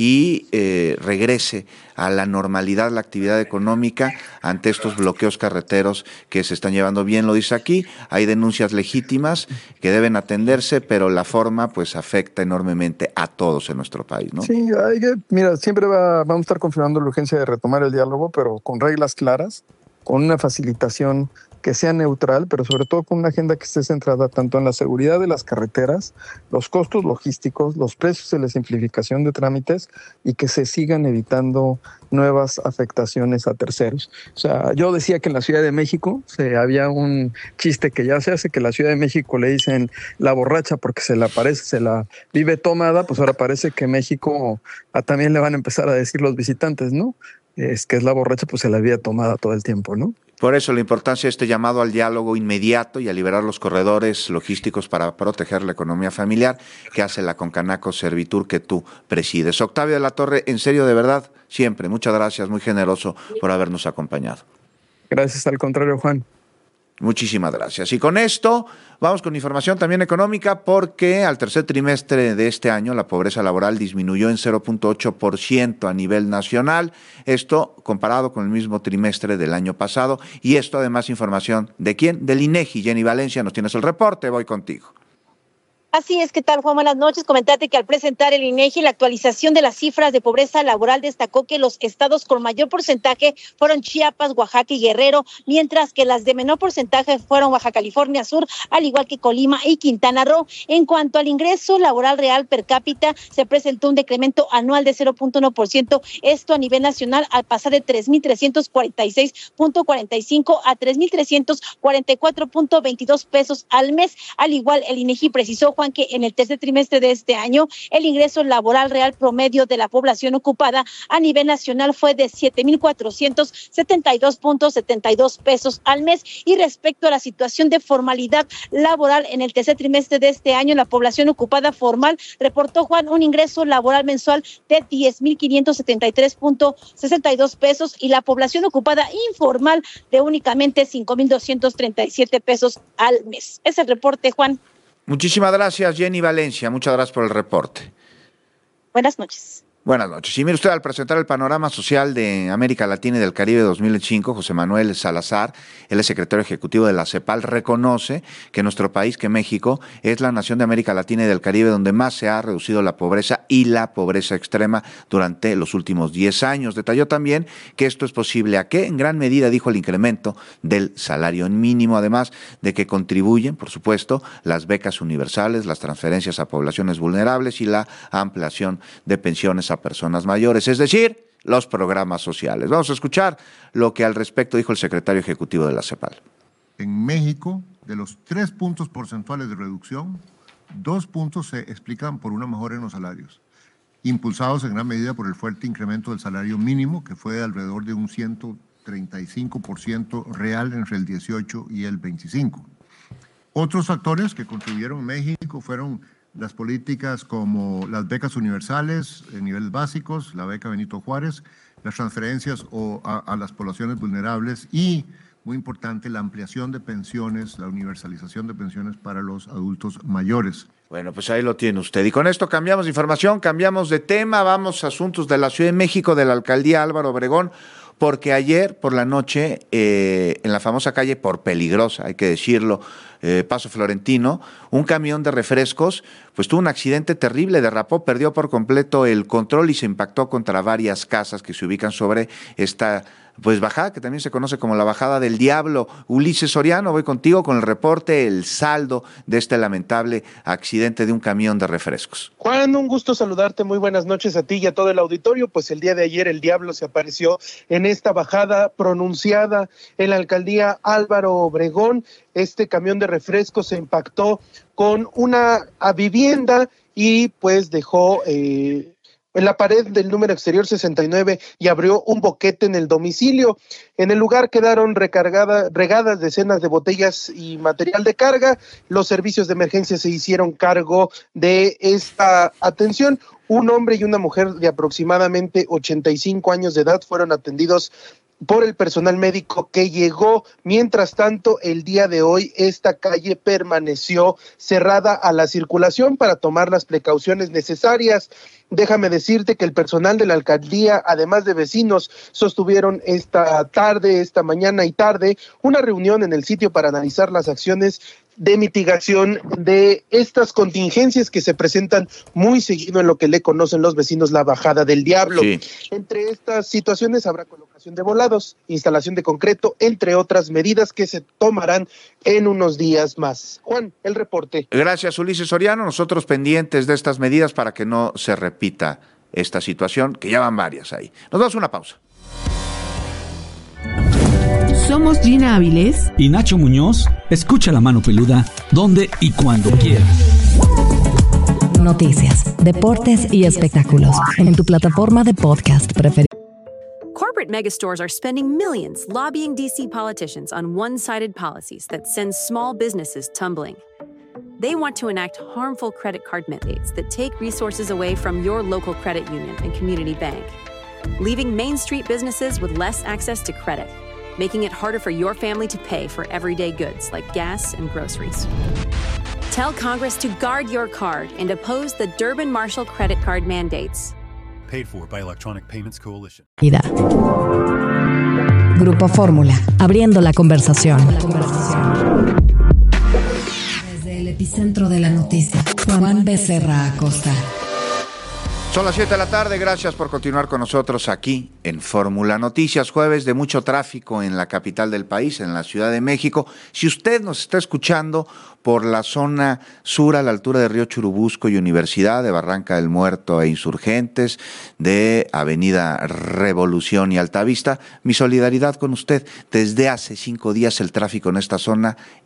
y eh, regrese a la normalidad la actividad económica ante estos bloqueos carreteros que se están llevando. Bien lo dice aquí, hay denuncias legítimas que deben atenderse, pero la forma pues afecta enormemente a todos en nuestro país, ¿no? Sí, hay que, mira, siempre va, vamos a estar confirmando la urgencia de retomar el diálogo, pero con reglas claras, con una facilitación que sea neutral, pero sobre todo con una agenda que esté centrada tanto en la seguridad de las carreteras, los costos logísticos, los precios de la simplificación de trámites y que se sigan evitando nuevas afectaciones a terceros. O sea, yo decía que en la Ciudad de México se, había un chiste que ya se hace, que en la Ciudad de México le dicen la borracha porque se la parece, se la vive tomada, pues ahora parece que México a, también le van a empezar a decir los visitantes, ¿no? Es que es la borracha, pues se la había tomada todo el tiempo, ¿no? Por eso la importancia de este llamado al diálogo inmediato y a liberar los corredores logísticos para proteger la economía familiar que hace la Concanaco Servitur que tú presides. Octavio de la Torre, en serio, de verdad, siempre, muchas gracias, muy generoso por habernos acompañado. Gracias, al contrario, Juan. Muchísimas gracias. Y con esto vamos con información también económica porque al tercer trimestre de este año la pobreza laboral disminuyó en cero punto ocho por ciento a nivel nacional. Esto comparado con el mismo trimestre del año pasado. Y esto además información ¿de quién? Del INEGI. Jenny Valencia, nos tienes el reporte. Voy contigo. Así es, ¿qué tal, Juan? Buenas noches. Comentarte que al presentar el INEGI la actualización de las cifras de pobreza laboral destacó que los estados con mayor porcentaje fueron Chiapas, Oaxaca y Guerrero, mientras que las de menor porcentaje fueron Baja California Sur, al igual que Colima y Quintana Roo. En cuanto al ingreso laboral real per cápita, se presentó un decremento anual de cero punto uno por ciento, esto a nivel nacional al pasar de tres mil trescientos cuarenta y seis punto cuarenta y cinco a tres mil trescientos cuarenta y cuatro punto veintidós pesos al mes. Al igual, el INEGI precisó, Juan, que en el tercer trimestre de este año el ingreso laboral real promedio de la población ocupada a nivel nacional fue de siete mil cuatrocientos setenta y dos punto setenta y dos pesos al mes. Y respecto a la situación de formalidad laboral en el tercer trimestre de este año, la población ocupada formal reportó, Juan, un ingreso laboral mensual de diez mil quinientos setenta y tres punto sesenta y dos pesos y la población ocupada informal de únicamente cinco mil doscientos treinta y siete pesos al mes. Es el reporte, Juan. Muchísimas gracias, Jenny Valencia. Muchas gracias por el reporte. Buenas noches. Buenas noches. Y mire usted, al presentar el panorama social de América Latina y del Caribe dos mil cinco, José Manuel Salazar, el secretario ejecutivo de la CEPAL, reconoce que nuestro país, que México, es la nación de América Latina y del Caribe donde más se ha reducido la pobreza y la pobreza extrema durante los últimos diez años. Detalló también que esto es posible a que, en gran medida, dijo, el incremento del salario mínimo, además de que contribuyen, por supuesto, las becas universales, las transferencias a poblaciones vulnerables y la ampliación de pensiones a personas mayores, es decir, los programas sociales. Vamos a escuchar lo que al respecto dijo el secretario ejecutivo de la CEPAL. En México, de los tres puntos porcentuales de reducción, dos puntos se explican por una mejora en los salarios, impulsados en gran medida por el fuerte incremento del salario mínimo, que fue de alrededor de un ciento treinta y cinco por ciento real entre el dieciocho y el veinticinco. Otros factores que contribuyeron en México fueron las políticas como las becas universales en niveles básicos, la beca Benito Juárez, las transferencias o a, a las poblaciones vulnerables y, muy importante, la ampliación de pensiones, la universalización de pensiones para los adultos mayores. Bueno, pues ahí lo tiene usted. Y con esto cambiamos de información, cambiamos de tema, vamos a asuntos de la Ciudad de México, de la alcaldía Álvaro Obregón, porque ayer por la noche, eh, en la famosa calle Por Peligrosa, hay que decirlo, eh, Paso Florentino, un camión de refrescos pues tuvo un accidente terrible, derrapó, perdió por completo el control y se impactó contra varias casas que se ubican sobre esta pues bajada, que también se conoce como la Bajada del Diablo. Ulises Soriano, voy contigo con el reporte, el saldo de este lamentable accidente de un camión de refrescos. Juan, un gusto saludarte, muy buenas noches a ti y a todo el auditorio. Pues el día de ayer el Diablo se apareció en esta bajada pronunciada en la alcaldía Álvaro Obregón. Este camión de refrescos se impactó con una vivienda y pues dejó Eh, en la pared del número exterior sesenta y nueve y abrió un boquete en el domicilio. En el lugar quedaron recargadas, regadas decenas de botellas y material de carga. Los servicios de emergencia se hicieron cargo de esta atención. Un hombre y una mujer de aproximadamente ochenta y cinco años de edad fueron atendidos por el personal médico que llegó. Mientras tanto, el día de hoy esta calle permaneció cerrada a la circulación para tomar las precauciones necesarias. Déjame decirte que el personal de la alcaldía, además de vecinos, sostuvieron esta tarde, esta mañana y tarde, una reunión en el sitio para analizar las acciones de mitigación de estas contingencias que se presentan muy seguido en lo que le conocen los vecinos la Bajada del Diablo. Sí. Entre estas situaciones habrá colocación de volados, instalación de concreto, entre otras medidas que se tomarán en unos días más. Juan, el reporte. Gracias, Ulises Soriano. Nosotros pendientes de estas medidas para que no se repita esta situación, que ya van varias ahí. Nos damos una pausa. Somos Gina Áviles y Nacho Muñoz. Escucha La Mano Peluda donde y cuando quieras. Noticias, deportes y espectáculos en tu plataforma de podcast preferida. Corporate megastores are spending millions lobbying D C politicians on one-sided policies that send small businesses tumbling. They want to enact harmful credit card mandates that take resources away from your local credit union and community bank, leaving Main Street businesses with less access to credit, making it harder for your family to pay for everyday goods like gas and groceries. Tell Congress to guard your card and oppose the Durbin-Marshall credit card mandates. Paid for by Electronic Payments Coalition. Grupo Fórmula, abriendo la conversación. La conversación. Desde el epicentro de la noticia, Juan Becerra Acosta. Son las siete de la tarde, gracias por continuar con nosotros aquí en Fórmula Noticias, jueves de mucho tráfico en la capital del país, en la Ciudad de México. Si usted nos está escuchando por la zona sur, a la altura de Río Churubusco y Universidad, de Barranca del Muerto e Insurgentes, de Avenida Revolución y Altavista, mi solidaridad con usted. Desde hace cinco días el tráfico en esta zona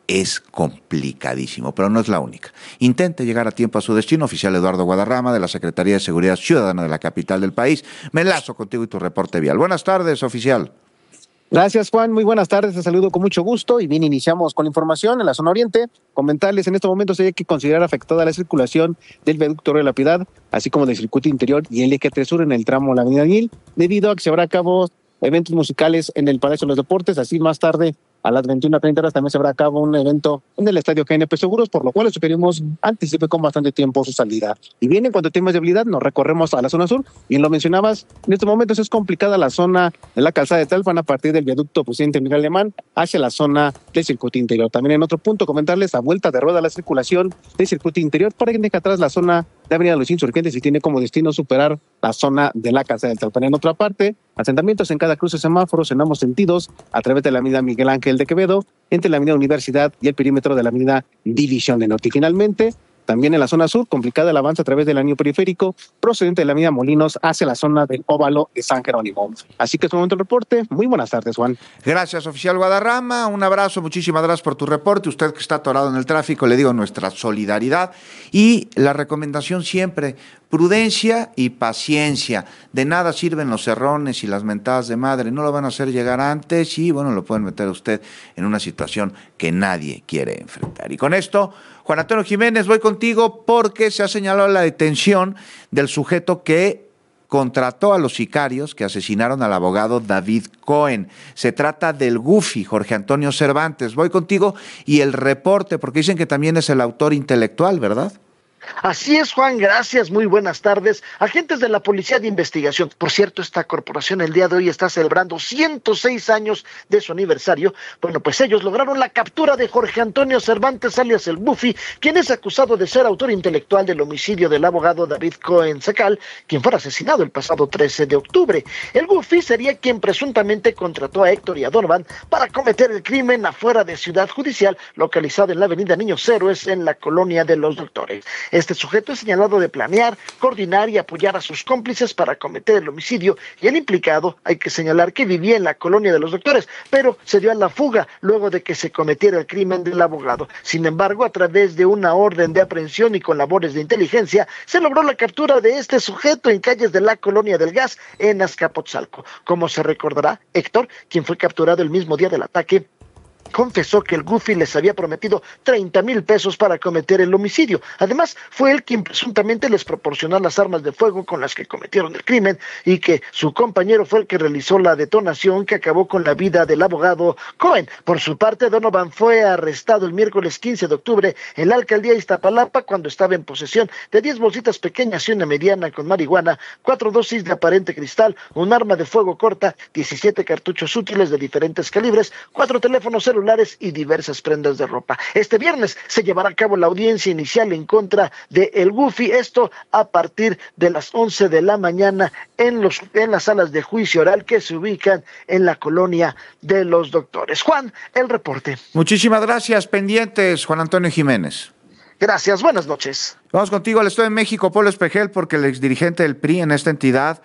es complicadísimo, pero no es la única. Intente llegar a tiempo a su destino. Oficial Eduardo Guadarrama, de la Secretaría de Seguridad Ciudadana de la capital del país. Me enlazo contigo y tu reporte vial. Buenas tardes, oficial. Gracias, Juan. Muy buenas tardes. Te saludo con mucho gusto y bien, iniciamos con la información en la zona oriente. Comentarles, en este momento se hay que considerar afectada la circulación del viaducto Río de la Piedad, así como del circuito interior y el eje tres sur en el tramo de la avenida Nil, debido a que se llevará a cabo eventos musicales en el Palacio de los Deportes. Así más tarde, a las veintiuna treinta horas, también se llevará a cabo un evento en el Estadio G N P Seguros, por lo cual les sugerimos anticipe con bastante tiempo su salida. Y bien, en cuanto a temas de vialidad, nos recorremos a la zona sur. Bien lo mencionabas, en estos momentos es complicada la zona de la calzada de Tlalpan a partir del viaducto Presidente Miguel Alemán hacia la zona del circuito interior. También en otro punto, comentarles a vuelta de rueda la circulación del circuito interior para que deje atrás la zona de Avenida Los Insurgentes y tiene como destino superar la zona de la calzada del Tlalpan. En otra parte, asentamientos en cada cruce de semáforos en ambos sentidos a través de la avenida Miguel Ángel de Quevedo, entre la avenida Universidad y el perímetro de la avenida División del Norte. Y finalmente, también en la zona sur, complicada el avance a través del anillo periférico procedente de la avenida Molinos hacia la zona del óvalo de San Jerónimo. Así que es un momento del reporte. Muy buenas tardes, Juan. Gracias, oficial Guadarrama. Un abrazo, muchísimas gracias por tu reporte. Usted que está atorado en el tráfico, le digo nuestra solidaridad y la recomendación siempre, prudencia y paciencia. De nada sirven los cerrones y las mentadas de madre, no lo van a hacer llegar antes y, bueno, lo pueden meter a usted en una situación que nadie quiere enfrentar. Y con esto, Juan Antonio Jiménez, voy contigo porque se ha señalado la detención del sujeto que contrató a los sicarios que asesinaron al abogado David Cohen. Se trata del Gufi, Jorge Antonio Cervantes. Voy contigo y el reporte, porque dicen que también es el autor intelectual, ¿verdad? Así es, Juan, gracias, muy buenas tardes. Agentes de la Policía de Investigación, por cierto, esta corporación el día de hoy está celebrando ciento seis años de su aniversario. Bueno, pues ellos lograron la captura de Jorge Antonio Cervantes, alias el Bufi, quien es acusado de ser autor intelectual del homicidio del abogado David Cohen Secal, quien fue asesinado el pasado trece de octubre. El Bufi sería quien presuntamente contrató a Héctor y a Donovan para cometer el crimen afuera de Ciudad Judicial, localizado en la avenida Niños Héroes, en la colonia de los Doctores. Este sujeto es señalado de planear, coordinar y apoyar a sus cómplices para cometer el homicidio, y el implicado, hay que señalar que vivía en la colonia de los Doctores, pero se dio a la fuga luego de que se cometiera el crimen del abogado. Sin embargo, a través de una orden de aprehensión y con labores de inteligencia, se logró la captura de este sujeto en calles de la colonia del Gas, en Azcapotzalco. Como se recordará, Héctor, quien fue capturado el mismo día del ataque, confesó que el Gufi les había prometido treinta mil pesos para cometer el homicidio. Además, fue él quien presuntamente les proporcionó las armas de fuego con las que cometieron el crimen y que su compañero fue el que realizó la detonación que acabó con la vida del abogado Cohen. Por su parte, Donovan fue arrestado el miércoles quince de octubre en la alcaldía de Iztapalapa cuando estaba en posesión de diez bolsitas pequeñas y una mediana con marihuana, cuatro dosis de aparente cristal, un arma de fuego corta, diecisiete cartuchos útiles de diferentes calibres, cuatro teléfonos celulares y diversas prendas de ropa. Este viernes se llevará a cabo la audiencia inicial en contra de el Gufi, esto a partir de las once de la mañana en, los, en las salas de juicio oral que se ubican en la colonia de los Doctores. Juan, el reporte. Muchísimas gracias, pendientes, Juan Antonio Jiménez. Gracias, buenas noches. Vamos contigo al Estado de México, Polo Espejel, porque el exdirigente del P R I en esta entidad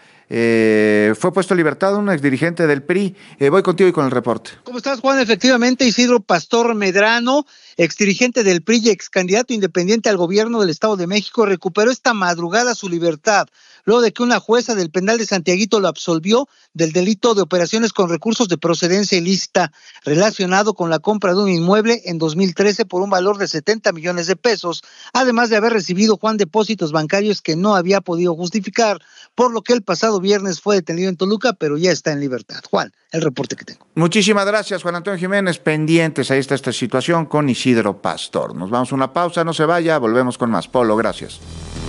eh, fue puesto en libertad, un exdirigente del P R I. Eh, voy contigo y con el reporte. ¿Cómo estás, Juan? Efectivamente, Isidro Pastor Medrano, exdirigente del P R I y ex candidato independiente al gobierno del Estado de México, recuperó esta madrugada su libertad, luego de que una jueza del penal de Santiaguito lo absolvió del delito de operaciones con recursos de procedencia ilícita relacionado con la compra de un inmueble en dos mil trece por un valor de setenta millones de pesos, además de haber recibido Juan depósitos bancarios que no había podido justificar, por lo que el pasado viernes fue detenido en Toluca, pero ya está en libertad. Juan, el reporte que tengo. Muchísimas gracias, Juan Antonio Jiménez. Pendientes, ahí está esta situación con Isidro Pastor. Nos vamos a una pausa, no se vaya, volvemos con más. Polo, gracias.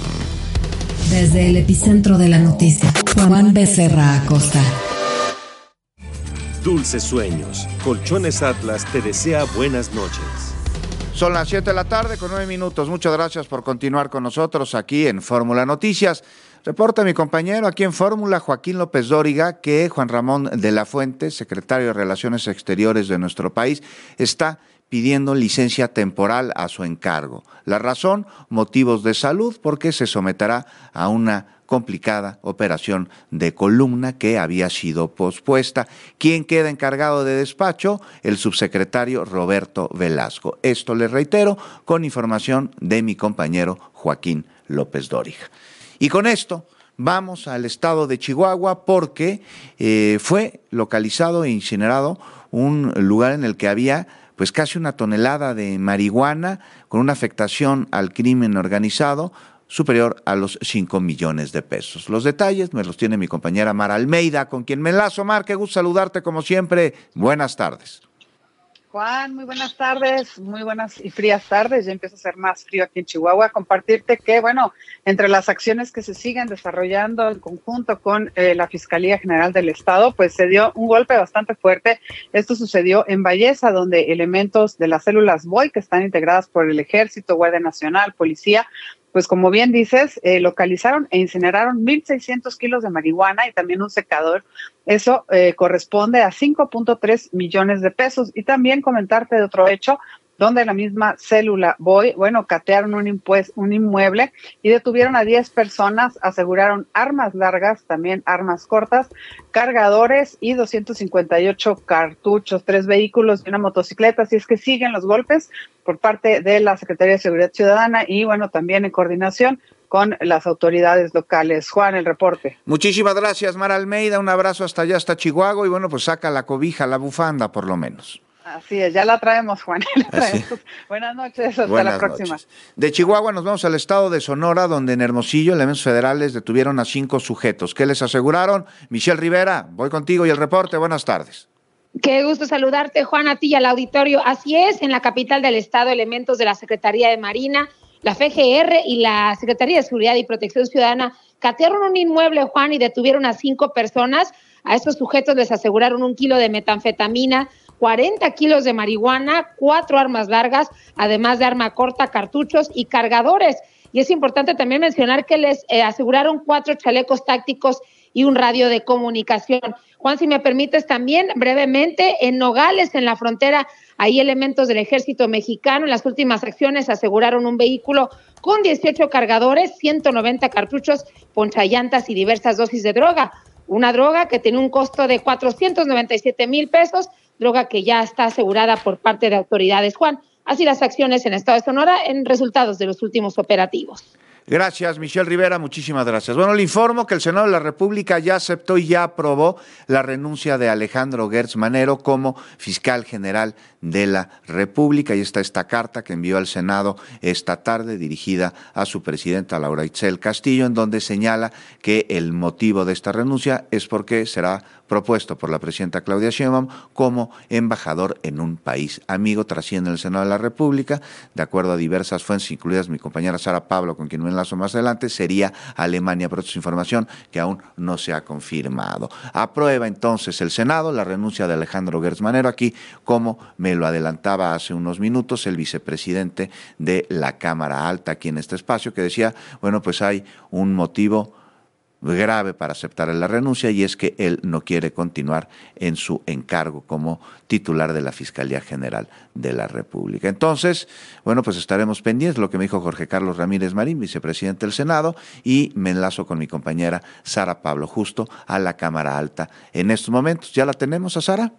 Desde el epicentro de la noticia, Juan Becerra Acosta. Dulces sueños. Colchones Atlas te desea buenas noches. Son las siete de la tarde con nueve minutos. Muchas gracias por continuar con nosotros aquí en Fórmula Noticias. Reporta mi compañero aquí en Fórmula, Joaquín López Dóriga, que Juan Ramón de la Fuente, secretario de Relaciones Exteriores de nuestro país, está pidiendo licencia temporal a su encargo. La razón, motivos de salud, porque se someterá a una complicada operación de columna que había sido pospuesta. ¿Quién queda encargado de despacho? El subsecretario Roberto Velasco. Esto le reitero con información de mi compañero Joaquín López Dóriga. Y con esto vamos al estado de Chihuahua porque eh, fue localizado e incinerado un lugar en el que había pues casi una tonelada de marihuana con una afectación al crimen organizado superior a los cinco millones de pesos. Los detalles me los tiene mi compañera Mara Almeida, con quien me enlazo. Mar, qué gusto saludarte como siempre. Buenas tardes. Juan, muy buenas tardes, muy buenas y frías tardes. Ya empieza a ser más frío aquí en Chihuahua. Compartirte que, bueno, entre las acciones que se siguen desarrollando en conjunto con eh, la Fiscalía General del Estado, pues se dio un golpe bastante fuerte. Esto sucedió en Valleza, donde elementos de las células B O I, que están integradas por el Ejército, Guardia Nacional, Policía, pues como bien dices, eh, localizaron e incineraron mil seiscientos kilos de marihuana y también un secador. Eso eh, corresponde a cinco punto tres millones de pesos. Y también comentarte de otro hecho, donde la misma célula B O I, bueno, catearon un, impues, un inmueble y detuvieron a diez personas, aseguraron armas largas, también armas cortas, cargadores y doscientos cincuenta y ocho cartuchos, tres vehículos y una motocicleta. Así es que siguen los golpes por parte de la Secretaría de Seguridad Ciudadana y, bueno, también en coordinación con las autoridades locales. Juan, el reporte. Muchísimas gracias, Mara Almeida. Un abrazo hasta allá, hasta Chihuahua. Y bueno, pues saca la cobija, la bufanda, por lo menos. Así es, ya la traemos, Juan. La traemos. Buenas noches, hasta Buenas la próxima. Noches. De Chihuahua nos vamos al estado de Sonora, donde en Hermosillo elementos federales detuvieron a cinco sujetos. ¿Qué les aseguraron? Michelle Rivera, voy contigo y el reporte. Buenas tardes. Qué gusto saludarte, Juan, a ti y al auditorio. Así es, en la capital del estado, elementos de la Secretaría de Marina, la F G R y la Secretaría de Seguridad y Protección Ciudadana catearon un inmueble, Juan, y detuvieron a cinco personas. A estos sujetos les aseguraron un kilo de metanfetamina, cuarenta kilos de marihuana, cuatro armas largas, además de arma corta, cartuchos y cargadores. Y es importante también mencionar que les eh, aseguraron cuatro chalecos tácticos y un radio de comunicación. Juan, si me permites también brevemente, en Nogales, en la frontera, hay elementos del Ejército Mexicano. En las últimas acciones aseguraron un vehículo con dieciocho cargadores, ciento noventa cartuchos, ponchallantas y diversas dosis de droga. Una droga que tiene un costo de cuatrocientos noventa y siete mil pesos, droga que ya está asegurada por parte de autoridades. Juan, así las acciones en el estado de Sonora en resultados de los últimos operativos. Gracias, Michelle Rivera, muchísimas gracias. Bueno, le informo que el Senado de la República ya aceptó y ya aprobó la renuncia de Alejandro Gertz Manero como fiscal general de la República. Y está esta carta que envió al Senado esta tarde dirigida a su presidenta Laura Itzel Castillo, en donde señala que el motivo de esta renuncia es porque será propuesto por la presidenta Claudia Sheinbaum como embajador en un país amigo. Trasciende en el Senado de la República, de acuerdo a diversas fuentes, incluidas mi compañera Sara Pablo, con quien me enlazo más adelante, sería Alemania, pero esto es información que aún no se ha confirmado. Aprueba entonces el Senado la renuncia de Alejandro Gertz Manero, aquí, como me lo adelantaba hace unos minutos el vicepresidente de la Cámara Alta aquí en este espacio, que decía, bueno, pues hay un motivo grave para aceptar la renuncia, y es que él no quiere continuar en su encargo como titular de la Fiscalía General de la República. Entonces, bueno, pues estaremos pendientes de lo que me dijo Jorge Carlos Ramírez Marín, vicepresidente del Senado, y me enlazo con mi compañera Sara Pablo Justo a la Cámara Alta en estos momentos. ¿Ya la tenemos a Sara?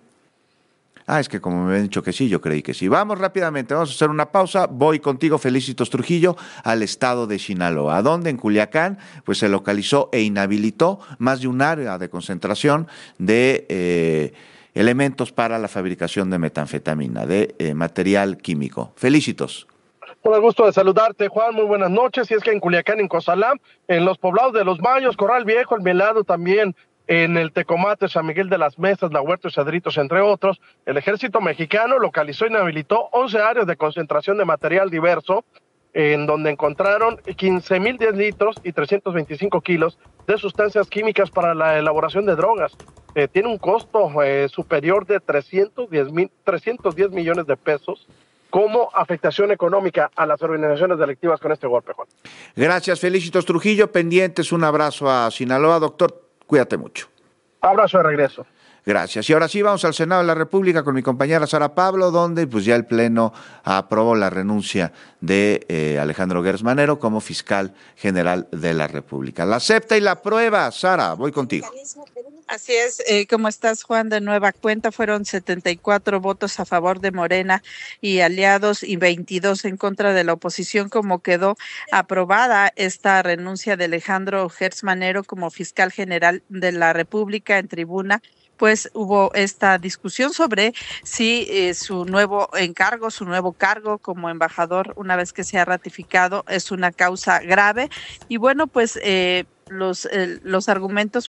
Ah, es que como me habían dicho que sí, yo creí que sí. Vamos rápidamente, vamos a hacer una pausa. Voy contigo, Felicitos Trujillo, al estado de Sinaloa, donde en Culiacán pues se localizó e inhabilitó más de un área de concentración de eh, elementos para la fabricación de metanfetamina, de eh, material químico. Felicitos. Con el gusto de saludarte, Juan, muy buenas noches. Y es que en Culiacán, en Cozalá, en los poblados de Los Baños, Corral Viejo, El Melado, también en el Tecomate, San Miguel de las Mesas, La Huerta y Cedritos, entre otros, el ejército mexicano localizó y inhabilitó once áreas de concentración de material diverso, en donde encontraron quince mil diez litros y trescientos veinticinco kilos de sustancias químicas para la elaboración de drogas. Eh, tiene un costo eh, superior de trescientos diez millones de pesos como afectación económica a las organizaciones delictivas con este golpe, Juan. Gracias, Felicitos Trujillo. Pendientes, un abrazo a Sinaloa. Doctor, cuídate mucho. Abrazo de regreso. Gracias. Y ahora sí vamos al Senado de la República con mi compañera Sara Pablo, donde pues ya el Pleno aprobó la renuncia de eh, Alejandro Gers Manero como fiscal general de la República. La acepta y la aprueba. Sara, voy contigo. Así es, eh, ¿cómo estás, Juan? De nueva cuenta fueron setenta y cuatro votos a favor de Morena y aliados y veintidós en contra de la oposición, como quedó aprobada esta renuncia de Alejandro Gers Manero como fiscal general de la República en tribuna. Pues hubo esta discusión sobre si eh, su nuevo encargo, su nuevo cargo como embajador, una vez que sea ratificado, es una causa grave. Y bueno, pues eh, los, eh, los argumentos.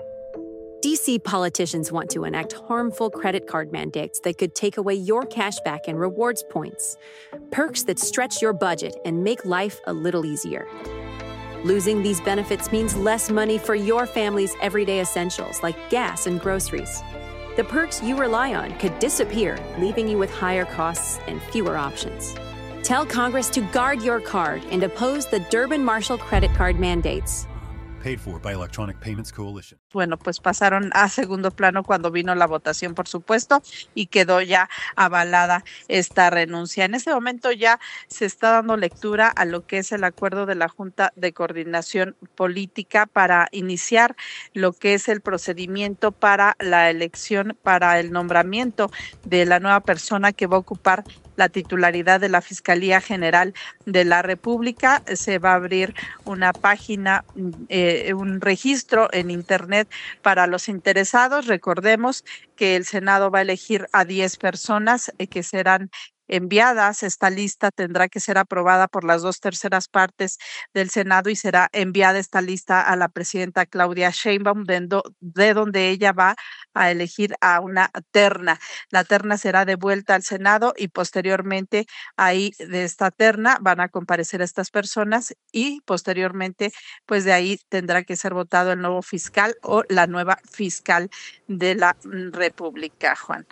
D C politicians want to enact harmful credit card mandates that could take away your cash back and rewards points. Perks that stretch your budget and make life a little easier. Losing these benefits means less money for your family's everyday essentials like gas and groceries. The perks you rely on could disappear, leaving you with higher costs and fewer options. Tell Congress to guard your card and oppose the Durbin-Marshall credit card mandates. Paid for by Electronic Payments Coalition. Bueno, pues pasaron a segundo plano cuando vino la votación, por supuesto, y quedó ya avalada esta renuncia. En este momento ya se está dando lectura a lo que es el acuerdo de la Junta de Coordinación Política para iniciar lo que es el procedimiento para la elección, para el nombramiento de la nueva persona que va a ocupar la titularidad de la Fiscalía General de la República. Se va a abrir una página, eh, un registro en Internet para los interesados. Recordemos que el Senado va a elegir a diez personas eh, que serán enviadas. Esta lista tendrá que ser aprobada por las dos terceras partes del Senado y será enviada esta lista a la presidenta Claudia Sheinbaum, de, de donde ella va a elegir a una terna. La terna será devuelta al Senado y posteriormente ahí de esta terna van a comparecer estas personas y posteriormente pues de ahí tendrá que ser votado el nuevo fiscal o la nueva fiscal de la República, Juan.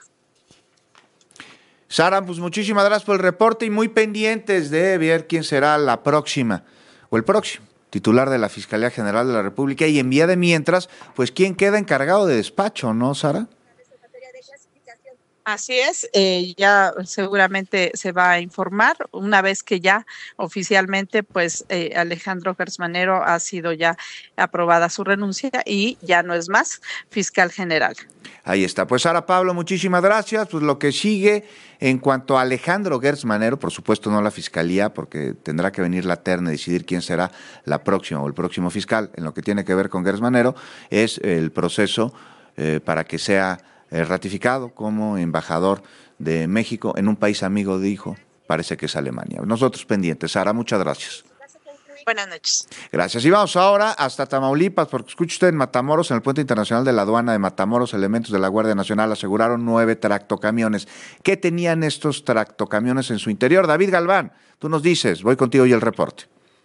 Sara, pues muchísimas gracias por el reporte y muy pendientes de ver quién será la próxima o el próximo titular de la Fiscalía General de la República y en vía de mientras, pues quién queda encargado de despacho, ¿no, Sara? Así es, eh, ya seguramente se va a informar una vez que ya oficialmente pues eh, Alejandro Gers Manero ha sido ya aprobada su renuncia y ya no es más fiscal general. Ahí está. Pues Sara Pablo, muchísimas gracias. Pues lo que sigue en cuanto a Alejandro Gers Manero, por supuesto no la Fiscalía, porque tendrá que venir la terna y decidir quién será la próxima o el próximo fiscal. En lo que tiene que ver con Gers Manero es el proceso eh, para que sea eh, ratificado como embajador de México en un país amigo, dijo, parece que es Alemania. Nosotros pendientes. Sara, muchas gracias. Buenas noches. Gracias. Y vamos ahora hasta Tamaulipas, porque escuche usted, en Matamoros, en el puente internacional de la aduana de Matamoros, elementos de la Guardia Nacional aseguraron nueve tractocamiones. ¿Qué tenían estos tractocamiones en su interior? David Galván, tú nos dices, voy contigo y el reporte.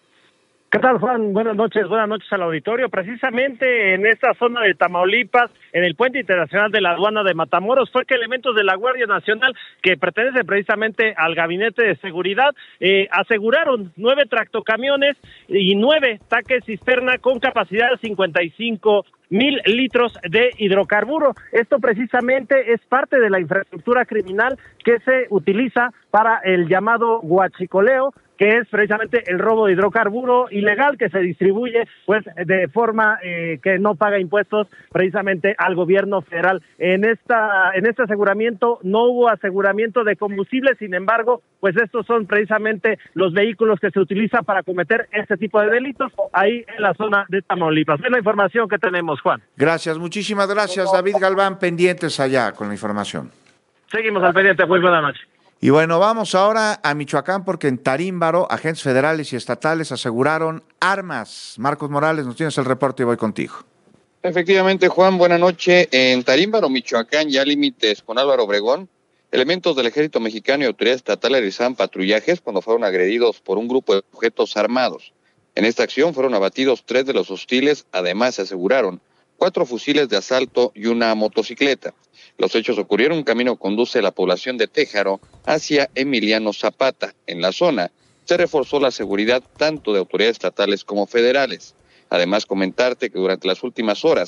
¿Qué tal, Juan? Buenas noches, buenas noches al auditorio. Precisamente en esta zona de Tamaulipas, en el puente internacional de la aduana de Matamoros, fue que elementos de la Guardia Nacional, que pertenecen precisamente al Gabinete de Seguridad, eh, aseguraron nueve tractocamiones y nueve tanques cisterna con capacidad de cincuenta y cinco mil litros de hidrocarburo. Esto precisamente es parte de la infraestructura criminal que se utiliza para el llamado huachicoleo, que es precisamente el robo de hidrocarburo ilegal que se distribuye pues de forma eh, que no paga impuestos precisamente al gobierno federal. En esta en este aseguramiento no hubo aseguramiento de combustible, sin embargo, pues estos son precisamente los vehículos que se utilizan para cometer este tipo de delitos ahí en la zona de Tamaulipas. Es la información que tenemos, Juan. Gracias, muchísimas gracias, David Galván, pendientes allá con la información. Seguimos al pendiente, muy buena noche. Y bueno, vamos ahora a Michoacán porque en Tarímbaro, agentes federales y estatales aseguraron armas. Marcos Morales, nos tienes el reporte y voy contigo. Efectivamente, Juan, buena noche. En Tarímbaro, Michoacán, ya límites con Álvaro Obregón, elementos del Ejército Mexicano y autoridades estatales realizaban patrullajes cuando fueron agredidos por un grupo de sujetos armados. En esta acción fueron abatidos tres de los hostiles, además se aseguraron cuatro fusiles de asalto y una motocicleta. Los hechos ocurrieron en un camino que conduce a la población de Téjaro hacia Emiliano Zapata. En la zona se reforzó la seguridad tanto de autoridades estatales como federales. Además, comentarte que durante las últimas horas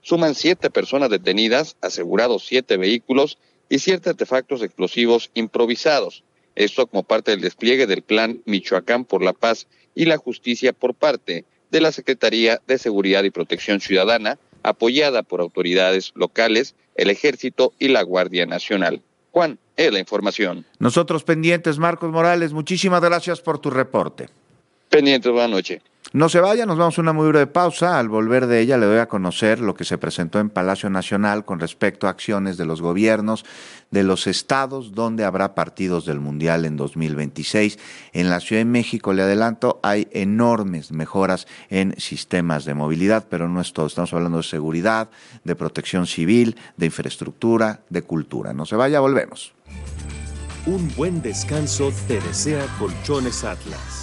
suman siete personas detenidas, asegurados siete vehículos y siete artefactos explosivos improvisados. Esto como parte del despliegue del Plan Michoacán por la Paz y la Justicia por parte de la Secretaría de Seguridad y Protección Ciudadana, apoyada por autoridades locales, el Ejército y la Guardia Nacional. Juan, es la información. Nosotros pendientes, Marcos Morales, muchísimas gracias por tu reporte. Pendientes, buenas noches. No se vaya, nos vamos a una muy breve pausa. Al volver de ella le doy a conocer lo que se presentó en Palacio Nacional con respecto a acciones de los gobiernos de los estados donde habrá partidos del Mundial en dos mil veintiséis. En la Ciudad de México, le adelanto, hay enormes mejoras en sistemas de movilidad, pero no es todo. Estamos hablando de seguridad, de protección civil, de infraestructura, de cultura. No se vaya, volvemos. Un buen descanso te desea Colchones Atlas.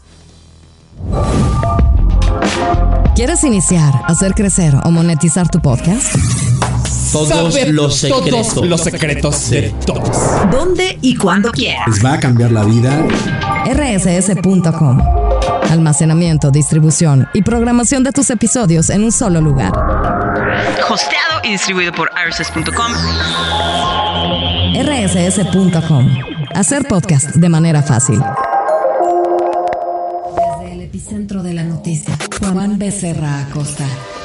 ¿Quieres iniciar, hacer crecer o monetizar tu podcast? Todos Saber los secretos. Todos los secretos de todos. ¿Dónde y cuándo quieras? ¿Les va a cambiar la vida? R S S punto com. Almacenamiento, distribución y programación de tus episodios en un solo lugar. Hosteado y distribuido por R S S punto com. R S S punto com. Hacer podcast de manera fácil. Desde el epicentro de la noticia, Juan Becerra Acosta.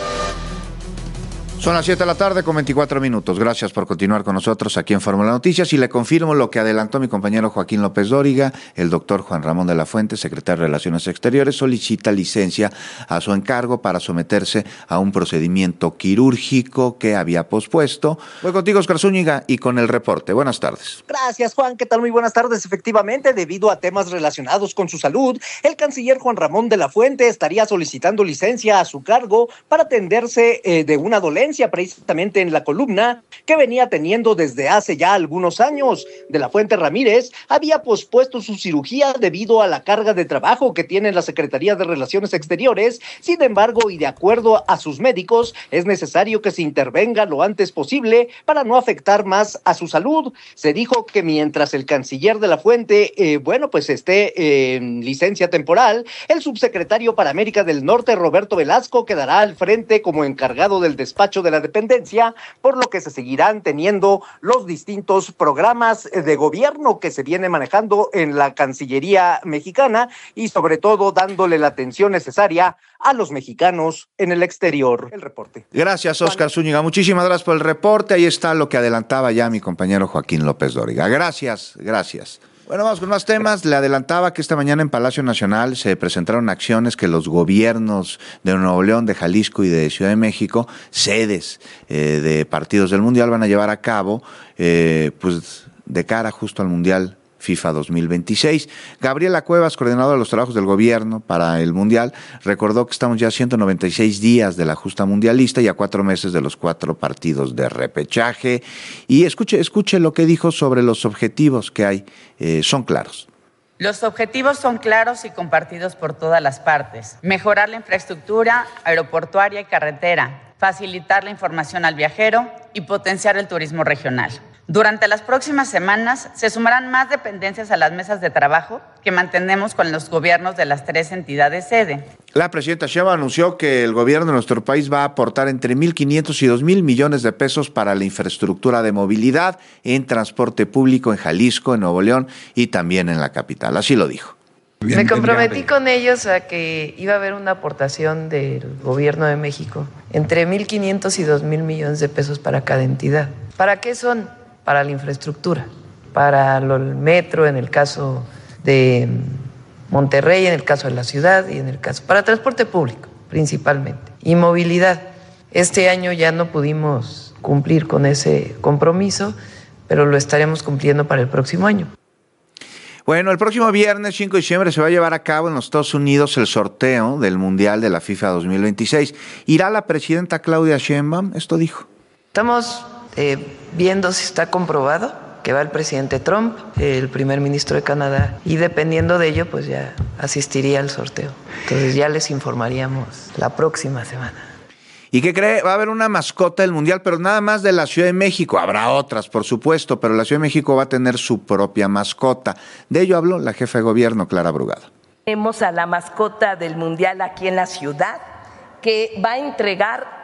Son las siete de la tarde con veinticuatro minutos. Gracias por continuar con nosotros aquí en Fórmula Noticias y le confirmo lo que adelantó mi compañero Joaquín López Dóriga. El doctor Juan Ramón de la Fuente, secretario de Relaciones Exteriores, solicita licencia a su encargo para someterse a un procedimiento quirúrgico que había pospuesto. Voy contigo, Oscar Zúñiga, y con el reporte. Buenas tardes. Gracias, Juan. ¿Qué tal? Muy buenas tardes. Efectivamente, debido a temas relacionados con su salud, el canciller Juan Ramón de la Fuente estaría solicitando licencia a su cargo para atenderse eh, de una dolencia precisamente en la columna que venía teniendo desde hace ya algunos años. De la Fuente Ramírez había pospuesto su cirugía debido a la carga de trabajo que tiene la Secretaría de Relaciones Exteriores. Sin embargo, y de acuerdo a sus médicos, es necesario que se intervenga lo antes posible para no afectar más a su salud. Se dijo que mientras el canciller de la Fuente, eh, bueno, pues esté en licencia temporal, el subsecretario para América del Norte, Roberto Velasco, quedará al frente como encargado del despacho de la dependencia, por lo que se seguirán teniendo los distintos programas de gobierno que se viene manejando en la Cancillería mexicana y sobre todo dándole la atención necesaria a los mexicanos en el exterior. El reporte. Gracias, Oscar Zúñiga. Muchísimas gracias por el reporte. Ahí está lo que adelantaba ya mi compañero Joaquín López Dóriga. Gracias, gracias. Bueno, vamos con más temas. Le adelantaba que esta mañana en Palacio Nacional se presentaron acciones que los gobiernos de Nuevo León, de Jalisco y de Ciudad de México, sedes eh, de partidos del Mundial, van a llevar a cabo eh, pues de cara justo al Mundial FIFA dos mil veintiséis. Gabriela Cuevas, coordinadora de los trabajos del gobierno para el Mundial, recordó que estamos ya a ciento noventa y seis días de la justa mundialista y a cuatro meses de los cuatro partidos de repechaje. Y escuche, escuche lo que dijo sobre los objetivos que hay. Eh, son claros. Los objetivos son claros y compartidos por todas las partes. Mejorar la infraestructura aeroportuaria y carretera, facilitar la información al viajero y potenciar el turismo regional. Durante las próximas semanas se sumarán más dependencias a las mesas de trabajo que mantenemos con los gobiernos de las tres entidades sede. La presidenta Sheinbaum anunció que el gobierno de nuestro país va a aportar entre mil quinientos y dos mil millones de pesos para la infraestructura de movilidad en transporte público en Jalisco, en Nuevo León y también en la capital. Así lo dijo. Me comprometí con ellos a que iba a haber una aportación del gobierno de México entre mil quinientos y dos mil millones de pesos para cada entidad. ¿Para qué son? Para la infraestructura, para el metro en el caso de Monterrey, en el caso de la ciudad y en el caso, para transporte público principalmente, y movilidad. Este año ya no pudimos cumplir con ese compromiso, pero lo estaremos cumpliendo para el próximo año. Bueno, el próximo viernes cinco de diciembre se va a llevar a cabo en los Estados Unidos el sorteo del Mundial de la FIFA dos mil veintiséis. ¿Irá la presidenta Claudia Sheinbaum? Esto dijo. Estamos eh, viendo si está comprobado que va el presidente Trump, el primer ministro de Canadá, y dependiendo de ello, pues ya asistiría al sorteo. Entonces ya les informaríamos la próxima semana. ¿Y qué cree? Va a haber una mascota del Mundial, pero nada más de la Ciudad de México. Habrá otras, por supuesto, pero la Ciudad de México va a tener su propia mascota. De ello habló la jefa de gobierno, Clara Brugada. Tenemos a la mascota del Mundial aquí en la ciudad, que va a entregar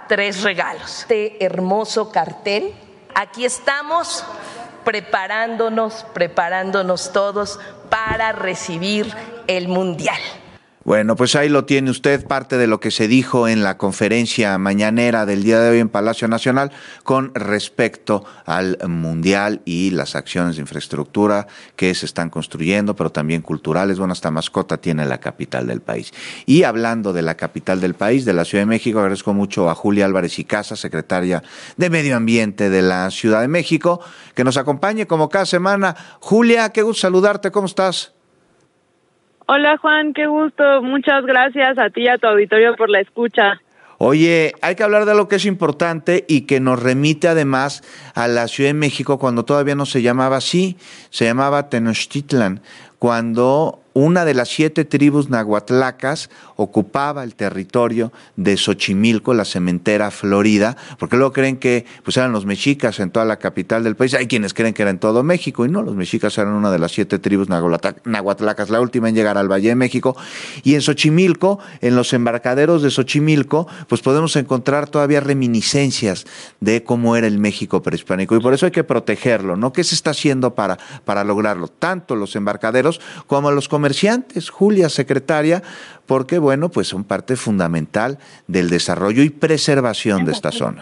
tres regalos. Este hermoso cartel. Aquí estamos preparándonos, preparándonos todos para recibir el Mundial. Bueno, pues ahí lo tiene usted, parte de lo que se dijo en la conferencia mañanera del día de hoy en Palacio Nacional con respecto al Mundial y las acciones de infraestructura que se están construyendo, pero también culturales. Bueno, hasta mascota tiene la capital del país. Y hablando de la capital del país, de la Ciudad de México, agradezco mucho a Julia Álvarez y Casa, secretaria de Medio Ambiente de la Ciudad de México, que nos acompañe como cada semana. Julia, qué gusto saludarte, ¿cómo estás? Hola Juan, qué gusto, muchas gracias a ti y a tu auditorio por la escucha. Oye, hay que hablar de lo que es importante y que nos remite además a la Ciudad de México cuando todavía no se llamaba así, se llamaba Tenochtitlan, cuando una de las siete tribus nahuatlacas ocupaba el territorio de Xochimilco, la cementera florida, porque luego creen que pues eran los mexicas en toda la capital del país. Hay quienes creen que era en todo México, y no, los mexicas eran una de las siete tribus nahuatlacas, la última en llegar al Valle de México. Y en Xochimilco, en los embarcaderos de Xochimilco, pues podemos encontrar todavía reminiscencias de cómo era el México prehispánico, y por eso hay que protegerlo, ¿no? ¿Qué se está haciendo para, para lograrlo? Tanto los embarcaderos como los comerciantes. Julia, secretaria, porque bueno, pues son parte fundamental del desarrollo y preservación de esta zona.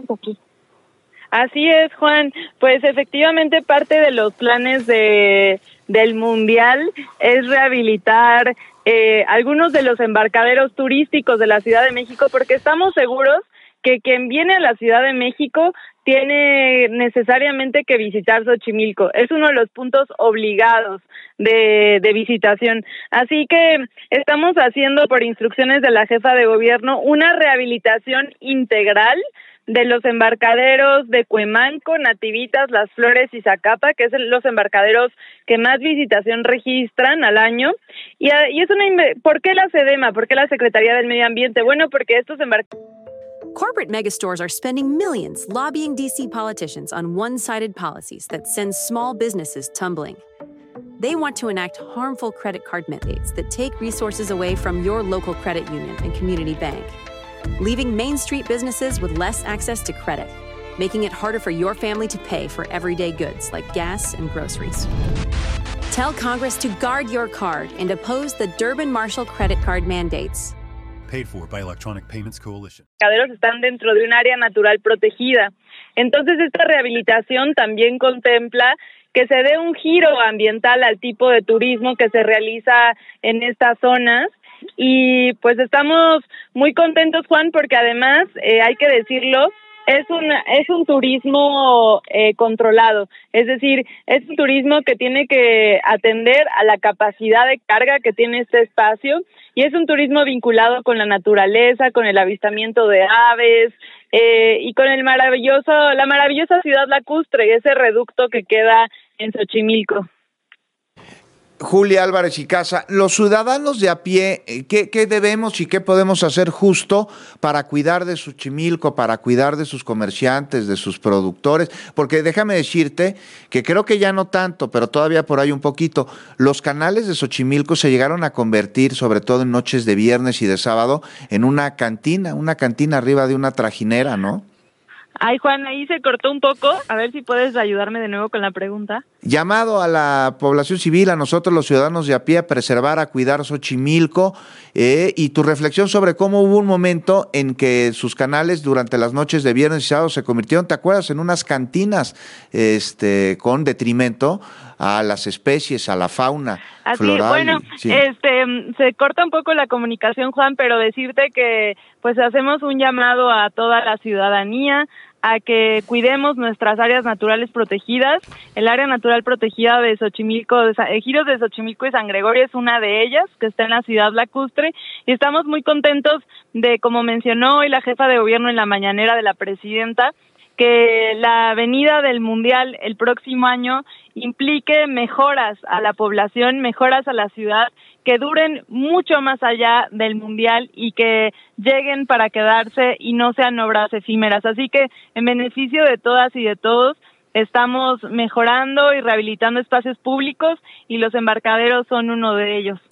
Así es, Juan. Pues efectivamente parte de los planes de del Mundial es rehabilitar eh, algunos de los embarcaderos turísticos de la Ciudad de México, porque estamos seguros que quien viene a la Ciudad de México tiene necesariamente que visitar Xochimilco. Es uno de los puntos obligados de, de visitación. Así que estamos haciendo, por instrucciones de la jefa de gobierno, una rehabilitación integral de los embarcaderos de Cuemanco, Nativitas, Las Flores y Zacapa, que son los embarcaderos que más visitación registran al año. Y, y es una, ¿por qué la SEDEMA? ¿Por qué la Secretaría del Medio Ambiente? Bueno, porque estos embarcaderos... Corporate megastores are spending millions lobbying D C politicians on one-sided policies that send small businesses tumbling. They want to enact harmful credit card mandates that take resources away from your local credit union and community bank, leaving Main Street businesses with less access to credit, making it harder for your family to pay for everyday goods like gas and groceries. Tell Congress to guard your card and oppose the Durbin-Marshall credit card mandates. Paid for by Electronic Payments Coalition. Los embarcaderos están dentro de un área natural protegida. Entonces, esta rehabilitación también contempla que se dé un giro ambiental al tipo de turismo que se realiza en estas zonas. Y pues estamos muy contentos, Juan, porque además, eh, hay que decirlo, es un, es un turismo eh, controlado, es decir, es un turismo que tiene que atender a la capacidad de carga que tiene este espacio, y es un turismo vinculado con la naturaleza, con el avistamiento de aves, eh, y con el maravilloso, la maravillosa ciudad lacustre, ese reducto que queda en Xochimilco. Julia Álvarez y Casa, los ciudadanos de a pie, ¿qué, qué debemos y qué podemos hacer justo para cuidar de Xochimilco, para cuidar de sus comerciantes, de sus productores? Porque déjame decirte que creo que ya no tanto, pero todavía por ahí un poquito. Los canales de Xochimilco se llegaron a convertir, sobre todo en noches de viernes y de sábado, en una cantina, una cantina arriba de una trajinera, ¿no? Ay, Juan, ahí se cortó un poco. A ver si puedes ayudarme de nuevo con la pregunta. Llamado a la población civil, a nosotros los ciudadanos de a pie, a preservar, a cuidar Xochimilco, eh, y tu reflexión sobre cómo hubo un momento en que sus canales durante las noches de viernes y sábado se convirtieron, ¿te acuerdas?, en unas cantinas este, con detrimento a las especies, a la fauna Así, floral. Bueno, sí. este, se corta un poco la comunicación, Juan, pero decirte que pues hacemos un llamado a toda la ciudadanía a que cuidemos nuestras áreas naturales protegidas. El área natural protegida de Xochimilco, de Ejidos de Xochimilco y San Gregorio es una de ellas, que está en la ciudad lacustre, y estamos muy contentos de, como mencionó hoy la jefa de gobierno en la mañanera de la presidenta, que la venida del Mundial el próximo año implique mejoras a la población, mejoras a la ciudad, que duren mucho más allá del Mundial y que lleguen para quedarse y no sean obras efímeras. Así que en beneficio de todas y de todos, estamos mejorando y rehabilitando espacios públicos y los embarcaderos son uno de ellos.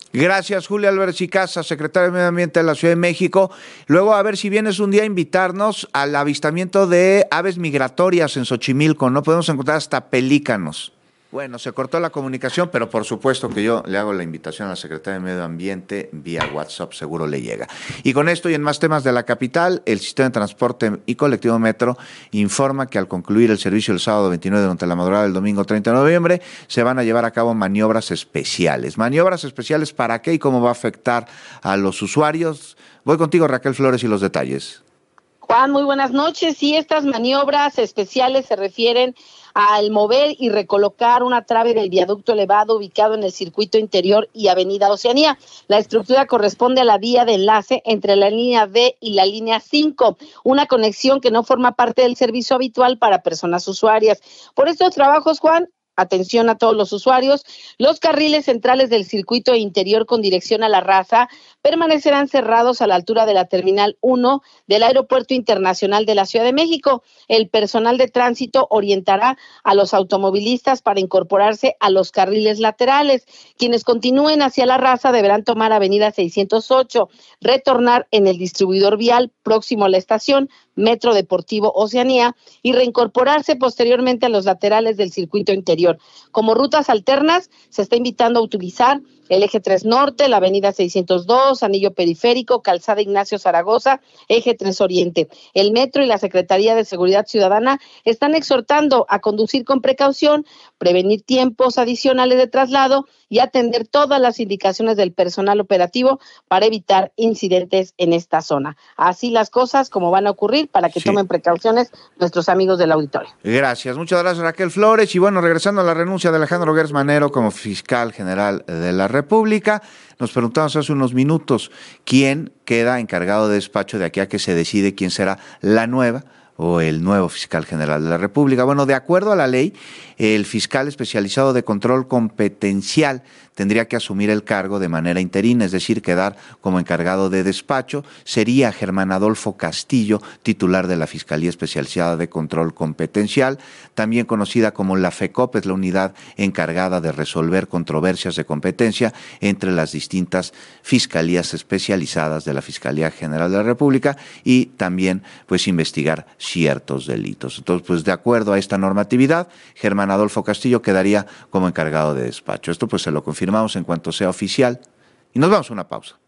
Gracias, Julia Álvarez y Casa, secretaria de Medio Ambiente de la Ciudad de México. Luego, a ver si vienes un día a invitarnos al avistamiento de aves migratorias en Xochimilco. No podemos encontrar hasta pelícanos. Bueno, se cortó la comunicación, pero por supuesto que yo le hago la invitación a la secretaria de Medio Ambiente vía WhatsApp, seguro le llega. Y con esto y en más temas de la capital, el Sistema de Transporte y Colectivo Metro informa que al concluir el servicio el sábado veintinueve durante la madrugada del domingo treinta de noviembre, se van a llevar a cabo maniobras especiales. ¿Maniobras especiales para qué y cómo va a afectar a los usuarios? Voy contigo, Raquel Flores, y los detalles. Juan, muy buenas noches. Sí, estas maniobras especiales se refieren al mover y recolocar una trave del viaducto elevado ubicado en el circuito interior y avenida Oceanía. La estructura corresponde a la vía de enlace entre la línea D y la línea cinco, una conexión que no forma parte del servicio habitual para personas usuarias. Por estos trabajos, Juan, atención a todos los usuarios, los carriles centrales del circuito interior con dirección a La Raza permanecerán cerrados a la altura de la Terminal uno del Aeropuerto Internacional de la Ciudad de México. El personal de tránsito orientará a los automovilistas para incorporarse a los carriles laterales. Quienes continúen hacia La Raza deberán tomar Avenida seiscientos ocho, retornar en el distribuidor vial próximo a la estación Metro Deportivo Oceanía y reincorporarse posteriormente a los laterales del circuito interior. Como rutas alternas, se está invitando a utilizar el eje tres Norte, la avenida seiscientos dos, Anillo Periférico, Calzada Ignacio Zaragoza, eje tres Oriente. El Metro y la Secretaría de Seguridad Ciudadana están exhortando a conducir con precaución, prevenir tiempos adicionales de traslado y atender todas las indicaciones del personal operativo para evitar incidentes en esta zona. Así las cosas como van a ocurrir para que sí. tomen precauciones nuestros amigos del auditorio. Gracias, muchas gracias, Raquel Flores. Y bueno, regresando a la renuncia de Alejandro Gers Manero como fiscal general de la República, nos preguntamos hace unos minutos quién queda encargado de despacho de aquí a que se decide quién será la nueva o el nuevo fiscal general de la República. Bueno, de acuerdo a la ley, el fiscal especializado de control competencial tendría que asumir el cargo de manera interina, es decir, quedar como encargado de despacho. Sería Germán Adolfo Castillo, titular de la Fiscalía Especializada de Control Competencial, también conocida como la FECOP, es la unidad encargada de resolver controversias de competencia entre las distintas fiscalías especializadas de la Fiscalía General de la República y también pues investigar ciertos delitos. Entonces, pues de acuerdo a esta normatividad, Germán Adolfo Castillo quedaría como encargado de despacho. Esto pues se lo confirmamos en cuanto sea oficial. Y nos vamos a una pausa.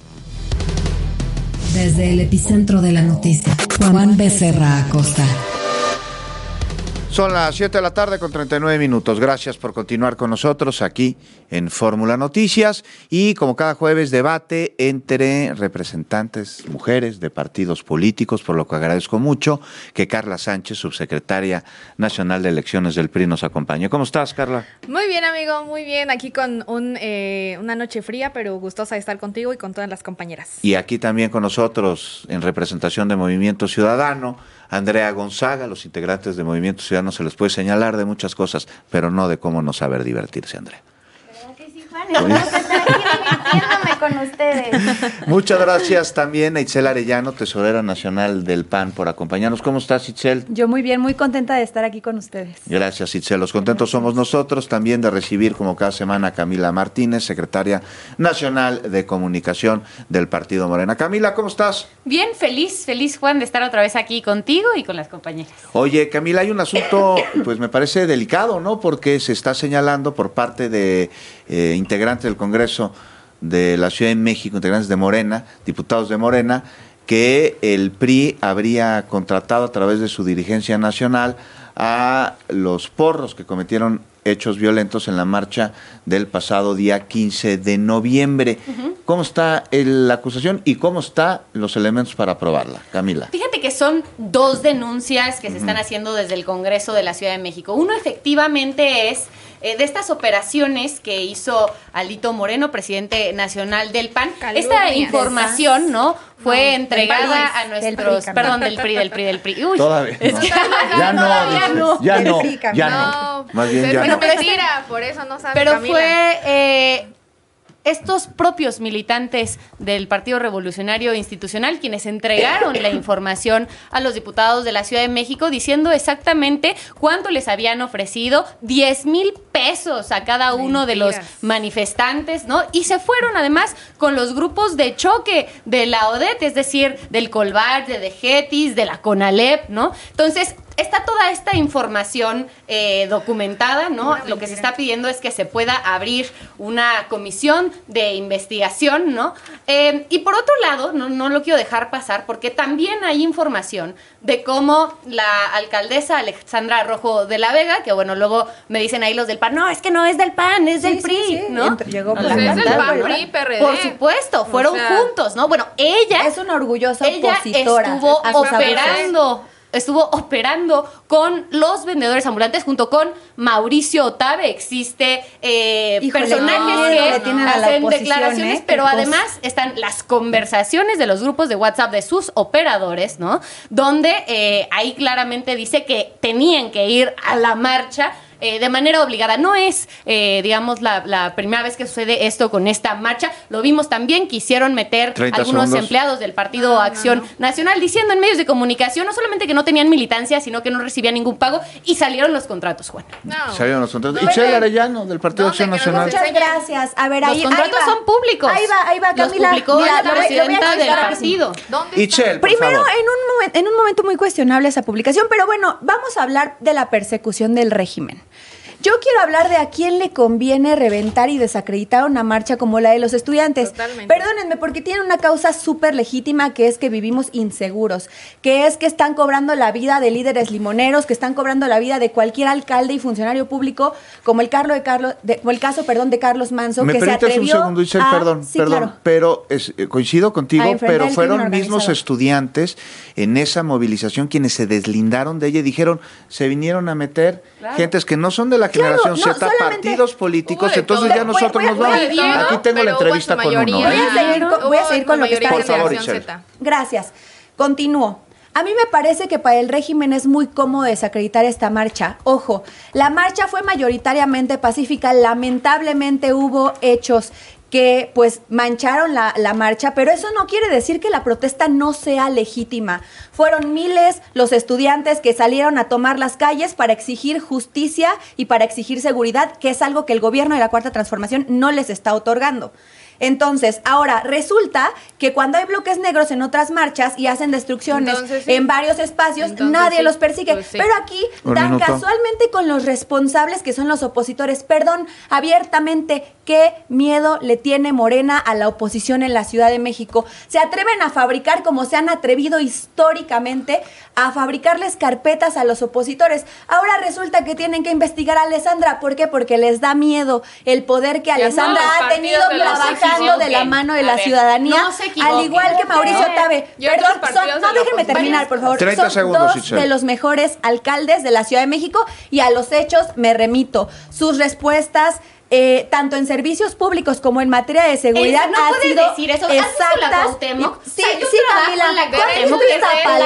Desde el epicentro de la noticia, Juan Becerra Acosta. Son las siete de la tarde con treinta y nueve minutos. Gracias por continuar con nosotros aquí en Fórmula Noticias y como cada jueves debate entre representantes, mujeres de partidos políticos, por lo que agradezco mucho que Carla Sánchez, subsecretaria nacional de elecciones del P R I, nos acompañe. ¿Cómo estás, Carla? Muy bien, amigo, muy bien. Aquí con un, eh, una noche fría, pero gustosa de estar contigo y con todas las compañeras. Y aquí también con nosotros, en representación de Movimiento Ciudadano, Andrea Gonzaga. Los integrantes de Movimiento Ciudadano se les puede señalar de muchas cosas, pero no de cómo no saber divertirse, Andrea. ¿Verdad que sí, Juan? Vamos a estar aquí divirtiéndome con ustedes. Muchas gracias también a Itzel Arellano, tesorera nacional del P A N, por acompañarnos. ¿Cómo estás, Itzel? Yo muy bien, muy contenta de estar aquí con ustedes. Gracias, Itzel. Los contentos somos nosotros también de recibir, como cada semana, a Camila Martínez, secretaria nacional de comunicación del Partido Morena. Camila, ¿cómo estás? Bien, feliz, feliz, Juan, de estar otra vez aquí contigo y con las compañeras. Oye, Camila, hay un asunto, pues me parece delicado, ¿no? Porque se está señalando por parte de eh, integrantes del Congreso de la Ciudad de México, integrantes de Morena, diputados de Morena, que el P R I habría contratado a través de su dirigencia nacional a los porros que cometieron hechos violentos en la marcha del pasado día quince de noviembre. Uh-huh. ¿Cómo está el, la acusación y cómo están los elementos para aprobarla, Camila? Fíjate que son dos denuncias que se están haciendo desde el Congreso de la Ciudad de México. Uno efectivamente es eh, de estas operaciones que hizo Alito Moreno, presidente nacional del P A N. Calumnias. Esta información, ¿no? Fue no, entregada a nuestros, del perdón, del P R I, del P R I, del P R I. Uy, todavía es no. que, ya, no, ya no, ya no, ya no, ya no. no. Más bien ya pero no. Mentira, por eso no sabe Pero Camila. fue eh, estos propios militantes del Partido Revolucionario Institucional quienes entregaron la información a los diputados de la Ciudad de México diciendo exactamente cuánto les habían ofrecido, diez mil pesos a cada uno de los manifestantes, ¿no? Y se fueron además con los grupos de choque de la O D E T, es decir, del Colbart, de Degetis, de la CONALEP, ¿no? Entonces, está toda esta información eh, documentada, ¿no? Lo que se está pidiendo es que se pueda abrir una comisión de investigación, ¿no? Eh, y por otro lado, no, no lo quiero dejar pasar, porque también hay información de cómo la alcaldesa Alexandra Rojo de la Vega, que bueno, luego me dicen ahí los del P A N, no, es que no es del P A N, es del sí, P R I, sí, sí. ¿no? Llegó pues por es la del P A N, P R I, P R D. Por supuesto, fueron o sea, juntos, ¿no? Bueno, ella... Es una orgullosa ella opositora. estuvo operando... estuvo operando con los vendedores ambulantes junto con Mauricio Otabe. Existe eh, Híjole, personajes no, que le tienen a la hacen oposición, declaraciones, ¿eh? pero Qué además cosa. están las conversaciones de los grupos de WhatsApp de sus operadores, ¿no? Donde eh, ahí claramente dice que tenían que ir a la marcha Eh, de manera obligada. No es, eh, digamos, la, la primera vez que sucede esto con esta marcha. Lo vimos también, quisieron meter algunos segundos. empleados del Partido ah, Acción no, no. Nacional diciendo en medios de comunicación, no solamente que no tenían militancia, sino que no recibían ningún pago, y salieron los contratos, Juan. No. Salieron los contratos. No, y Chela Arellano, del Partido Acción Nacional. Muchas gracias. A ver, los ahí, contratos ahí va. son públicos. Ahí va, ahí va, Camila. Los publicó Mira, la presidenta del partido. Y Chel, por Primero, favor. en un, momen- en un momento muy cuestionable esa publicación, pero bueno, vamos a hablar de la persecución del régimen. Yo quiero hablar de a quién le conviene reventar y desacreditar una marcha como la de los estudiantes. Totalmente. Perdónenme, porque tienen una causa súper legítima, que es que vivimos inseguros, que es que están cobrando la vida de líderes limoneros, que están cobrando la vida de cualquier alcalde y funcionario público, como el, Carlo de Carlos, de, como el caso perdón, de Carlos Manso, ¿Me que se atrevió un segundo, Isel? a... Perdón, sí, perdón, claro. pero es, eh, coincido contigo, pero fueron mismos organizado. estudiantes en esa movilización quienes se deslindaron de ella y dijeron, se vinieron a meter claro. gentes que no son de la generación claro, Z, no, partidos políticos, Uy, entonces voy, ya nosotros voy, nos voy, vamos. voy, Aquí tengo la entrevista con uno. Voy a seguir con, voy a seguir con lo que está Por favor, diciendo. Gracias. Continúo. A mí me parece que para el régimen es muy cómodo desacreditar esta marcha. Ojo, la marcha fue mayoritariamente pacífica. Lamentablemente hubo hechos que pues mancharon la, la marcha, pero eso no quiere decir que la protesta no sea legítima. Fueron miles los estudiantes que salieron a tomar las calles para exigir justicia y para exigir seguridad, que es algo que el gobierno de la Cuarta Transformación no les está otorgando. Entonces, ahora, resulta que cuando hay bloques negros en otras marchas y hacen destrucciones Entonces, sí. en varios espacios, Entonces, nadie sí. los persigue. Pues sí. Pero aquí Un dan minuto. casualmente con los responsables, que son los opositores. Perdón, abiertamente, ¿qué miedo le tiene Morena a la oposición en la Ciudad de México? Se atreven a fabricar, como se han atrevido históricamente, a fabricarles carpetas a los opositores. Ahora resulta que tienen que investigar a Alessandra. ¿Por qué? Porque les da miedo el poder que Alessandra ha tenido trabajando de la mano de la ver, ciudadanía, no al igual que Mauricio Otabe. Perdón, son, no déjenme terminar, por favor. treinta son segundos, dos de los mejores alcaldes de la Ciudad de México, y a los hechos me remito. Sus respuestas, eh, tanto en servicios públicos como en materia de seguridad, eso, no ha puedes sido decir eso. exactas. Y, sí, sí, Camila. Derecho de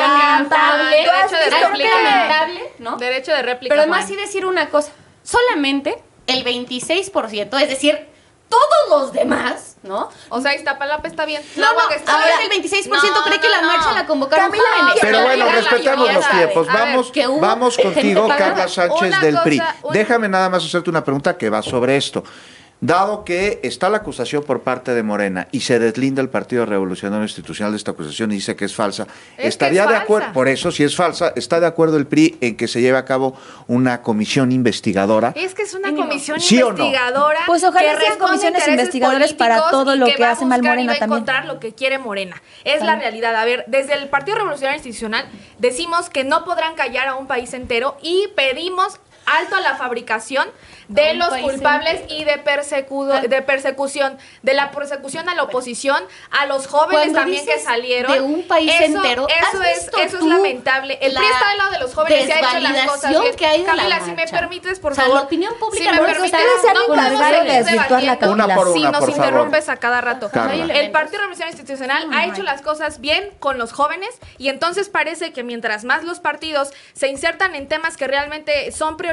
réplica, ¿no? Derecho de réplica. Pero además sí decir una cosa, solamente el veintiséis por ciento, es decir, todos los demás, ¿no? O sea, Iztapalapa está bien. No, no, ahora el veintiséis por ciento no, cree que no, la marcha no. la convocaron Camila, jóvenes. Pero bueno, respetemos los tiempos. Vamos, vamos contigo, Carla Sánchez una del cosa, P R I. Una... Déjame nada más hacerte una pregunta que va sobre esto. Dado que está la acusación por parte de Morena y se deslinda el Partido Revolucionario Institucional de esta acusación y dice que es falsa, es estaría que es de acuerdo, por eso si es falsa, ¿está de acuerdo el P R I en que se lleve a cabo una comisión investigadora? Es que es una comisión ¿Sí investigadora. O no? Pues ojalá sean comisiones investigadoras para todo lo que, que hace mal Morena y va a también. encontrar lo que quiere Morena. Es la realidad. A ver, desde el Partido Revolucionario Institucional decimos que no podrán callar a un país entero y pedimos alto a la fabricación de los culpables y de, persecudo, de persecución, de la persecución a la oposición, a los jóvenes Cuando también que salieron. De un país eso, entero. Eso es, eso es lamentable. El P R I está del lado de los jóvenes y ha hecho las cosas bien. Que hay de Camila, la si me permites, por o sea, favor. La opinión pública si me permites, no podemos seguir debatiendo una por una, si nos por interrumpes favor. a cada rato. Carla. El Partido Revolucionario Institucional ha hecho las cosas bien con los jóvenes y entonces parece que mientras más los partidos se insertan en temas que realmente son prioritarios,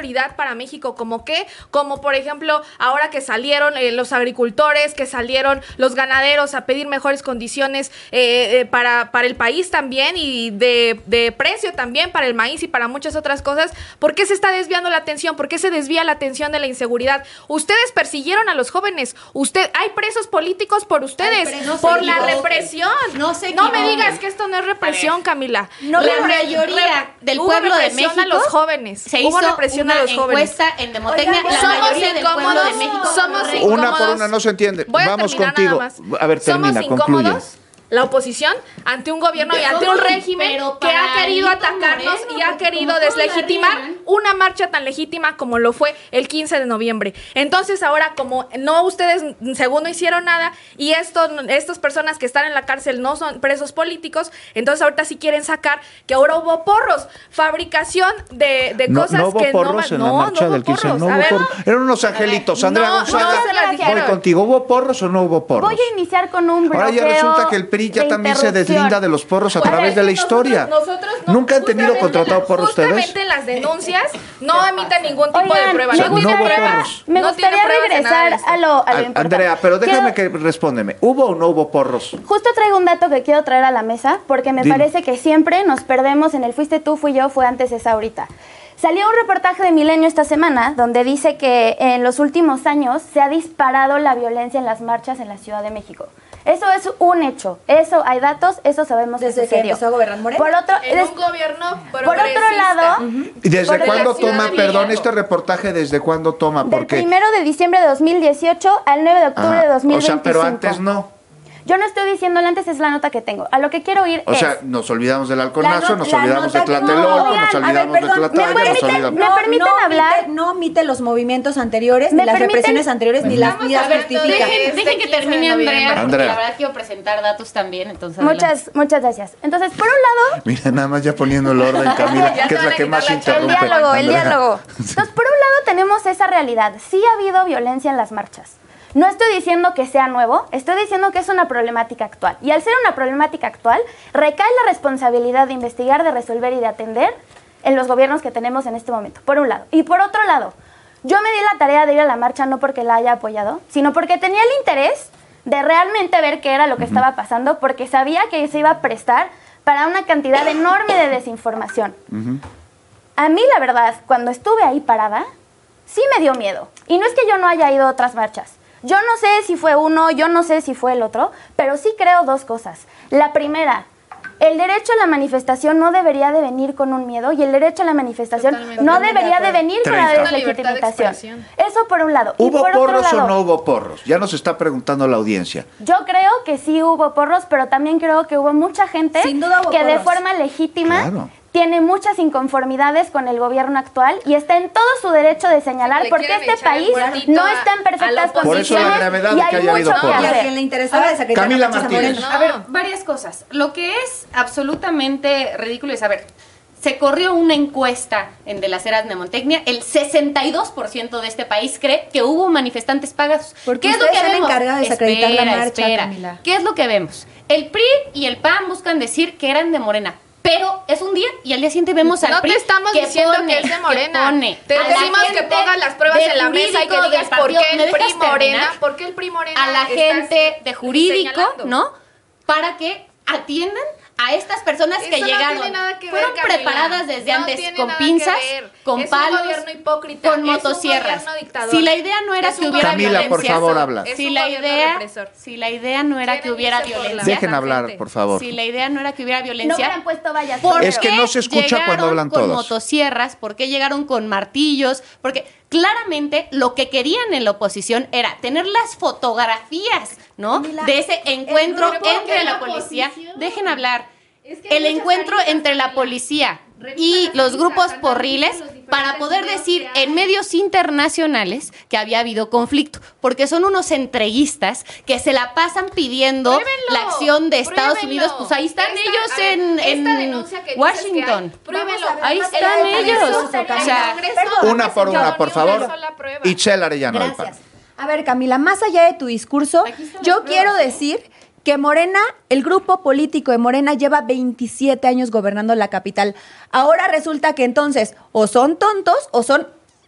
prioridad para México, ¿como qué? Como por ejemplo, ahora que salieron eh, los agricultores, que salieron los ganaderos a pedir mejores condiciones eh, eh, para, para el país también y de, de precio también para el maíz y para muchas otras cosas. ¿Por qué se está desviando la atención? ¿Por qué se desvía la atención de la inseguridad? Ustedes persiguieron a los jóvenes. Usted, hay presos políticos por ustedes, no por se la equivoquen. represión. No se No me equivoquen. digas que esto no es represión, Camila. No, La la re- mayoría re- del hubo pueblo de represión México a los jóvenes. se Hubo hizo represión una a los jóvenes. encuesta en Demotecnia. Oigan, La somos mayoría del pueblo de incómodos, México somos correcto. Una por incómodos. una no se entiende. Voy a Vamos terminar contigo. nada más. A ver, termina, Somos concluye. incómodos, la oposición, ante un gobierno y Pero ante un ¿cómo? régimen Pero que ha para querido Alito atacarnos Moreno, y ha porque querido como todos la deslegitimar riegan. una marcha tan legítima como lo fue el quince de noviembre. Entonces ahora, como no ustedes según no hicieron nada y esto, estas personas que están en la cárcel no son presos políticos, entonces ahorita sí quieren sacar que ahora hubo porros, fabricación de, de No, cosas no hubo que porros no en la no, marcha no hubo del quince. porros. No A hubo ver, porros. Eran unos angelitos. Andrea no, Gonzaga, no se las voy dijeron. contigo. ¿Hubo porros o no hubo porros? Voy a iniciar con un bloqueo. Ahora ya resulta que el P R I ya de también se interrupción. deslinda de los porros a Oye, través de la nosotros- historia. nosotros no, ¿Nunca han tenido justamente contratado la- por ustedes? Justamente en las denuncias no emiten ningún tipo de Oigan, prueba. O sea, no no tiene hubo pruebas. porros. Me No tiene gustaría pruebas de nada de regresar esto. a lo, a lo A- importante. Andrea, pero déjame Quiero- que respóndeme. ¿Hubo o no hubo porros? Justo traigo un dato que quiero traer a la mesa porque me Dilo. parece que siempre nos perdemos en el fuiste tú, fui yo, fue antes, es ahorita. Salió un reportaje de Milenio esta semana donde dice que en los últimos años se ha disparado la violencia en las marchas en la Ciudad de México. Eso es un hecho, eso hay datos, eso sabemos que Desde que sucedió. empezó a gobernar Morena. Por otro, En des- un gobierno por otro progresista. lado, ¿Y desde Por cuándo la Ciudad toma, de perdón, México. este reportaje desde cuándo toma? del Porque primero de diciembre de dos mil dieciocho al nueve de octubre de Ajá. dos mil O veinticinco. sea, pero antes no. Yo no estoy diciendo el antes, es la nota que tengo. A lo que quiero ir O es... sea, nos olvidamos del halconazo, no- nos la olvidamos de nota que- Tlatelolco, no, nos oigan, a ver, olvidamos de perdón, ¿me Tlataya, nos permiten- olvidamos. ¿me permiten no hablar? Omite, no omite los movimientos anteriores, ¿Me ni las permiten? represiones anteriores, ni las, ni las A ver, justifica. dejen, dejen que termine Andrea, porque Andrea. la verdad quiero presentar datos también, entonces adelante. Muchas, muchas gracias. Entonces, por un lado, Mira, nada más ya poniendo el orden, Camila, Ya que es se la van a que más quitar la chamba. interrumpe. El diálogo, el Andrea. diálogo. Entonces, por un lado tenemos esa realidad. Sí ha habido violencia en las marchas. No estoy diciendo que sea nuevo, estoy diciendo que es una problemática actual. Y al ser una problemática actual, recae la responsabilidad de investigar, de resolver y de atender en los gobiernos que tenemos en este momento, por un lado. Y por otro lado, yo me di la tarea de ir a la marcha no porque la haya apoyado, sino porque tenía el interés de realmente ver qué era lo que estaba pasando, porque sabía que se iba a prestar para una cantidad enorme de desinformación. A mí, la verdad, cuando estuve ahí parada, sí me dio miedo. Y no es que yo no haya ido a otras marchas. Yo no sé si fue uno, yo no sé si fue el otro, pero sí creo dos cosas. La primera, el derecho a la manifestación no debería de venir con un miedo y el derecho a la manifestación Totalmente. no Totalmente debería de de acuerdo. venir con la treinta. deslegitimización. expresión. Eso por un lado. Y ¿Hubo por otro porros o lado, no hubo porros? Ya nos está preguntando la audiencia. yo creo que sí hubo porros, pero también creo que hubo mucha gente Sin duda hubo que de porros. forma legítima Claro. tiene muchas inconformidades con el gobierno actual y está en todo su derecho de señalar Le porque quieren este echar el país muertito no a- está en a la perfectas oposición. Por eso la condiciones gravedad y de hay que haya habido mucho que porros. Y a hacer. quien le interesaba desacreditar Camila la marcha Martínez. Morena. A ver, varias cosas. Lo que es absolutamente ridículo es, a ver, se corrió una encuesta en De las Heras Nemotecnia, el sesenta y dos por ciento de este país cree que hubo manifestantes pagados. Porque ¿Qué es lo ustedes que se han vemos? encargado de desacreditar la Espera, marcha, espera. Camila. ¿Qué es lo que vemos? El P R I y el P A N buscan decir que eran de Morena. Pero es un día y al día siguiente vemos al No P R I te estamos que diciendo pone, que es de Morena. pone Te a la decimos que gente pongas las pruebas de en la mesa y que jurídico digas del por qué partido. el ¿Me P R I dejas Morena, terminar? por qué el P R I Morena A la estás gente de jurídico, señalando. ¿no? Para que atiendan a estas personas Eso que no llegaron. tiene nada que ver, Fueron Camila. preparadas desde No antes tiene con nada que pinzas, ver. con Es un palos, gobierno hipócrita, con es un motosierras. gobierno dictador. Si la idea no era Es que un hubiera Camila, violencia, por favor, habla. Es Si un la gobierno idea, represor. si la idea no era que Quieren hubiera irse por la violencia, Dejen hablar, por favor. si la idea no era que hubiera No violencia, hubieran puesto vallas. ¿por Es que qué no se escucha cuando llegaron hablan con todos. motosierras? ¿Por qué llegaron con martillos? Porque claramente lo que querían en la oposición era tener las fotografías, ¿no? Camila, de ese encuentro grupo que entre la la policía. oposición- Dejen hablar. Es que hay El muchas encuentro aristas, entre la Camila. policía Revisa y las los aristas, grupos analiza porriles los diferentes para poder videos decir que hay. en medios internacionales que había habido conflicto, porque son unos entreguistas que se la pasan pidiendo Pruébenlo, la acción de Estados pruébenlo. Unidos, pues ahí están Esta- ellos a ver, en, esta en denuncia que dices Washington. que hay, pruébenlo. Vamos a ver, Ahí más están allá de ellos. eso, O sea, Perdón. Una por una, por favor. Itzel Arellano. del Gracias. P A ver, Camila, más allá de tu discurso, yo quiero decir que Morena, el grupo político de Morena lleva veintisiete años gobernando la capital. Ahora resulta que entonces o son tontos o son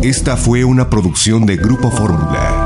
Esta fue una producción de Grupo Fórmula.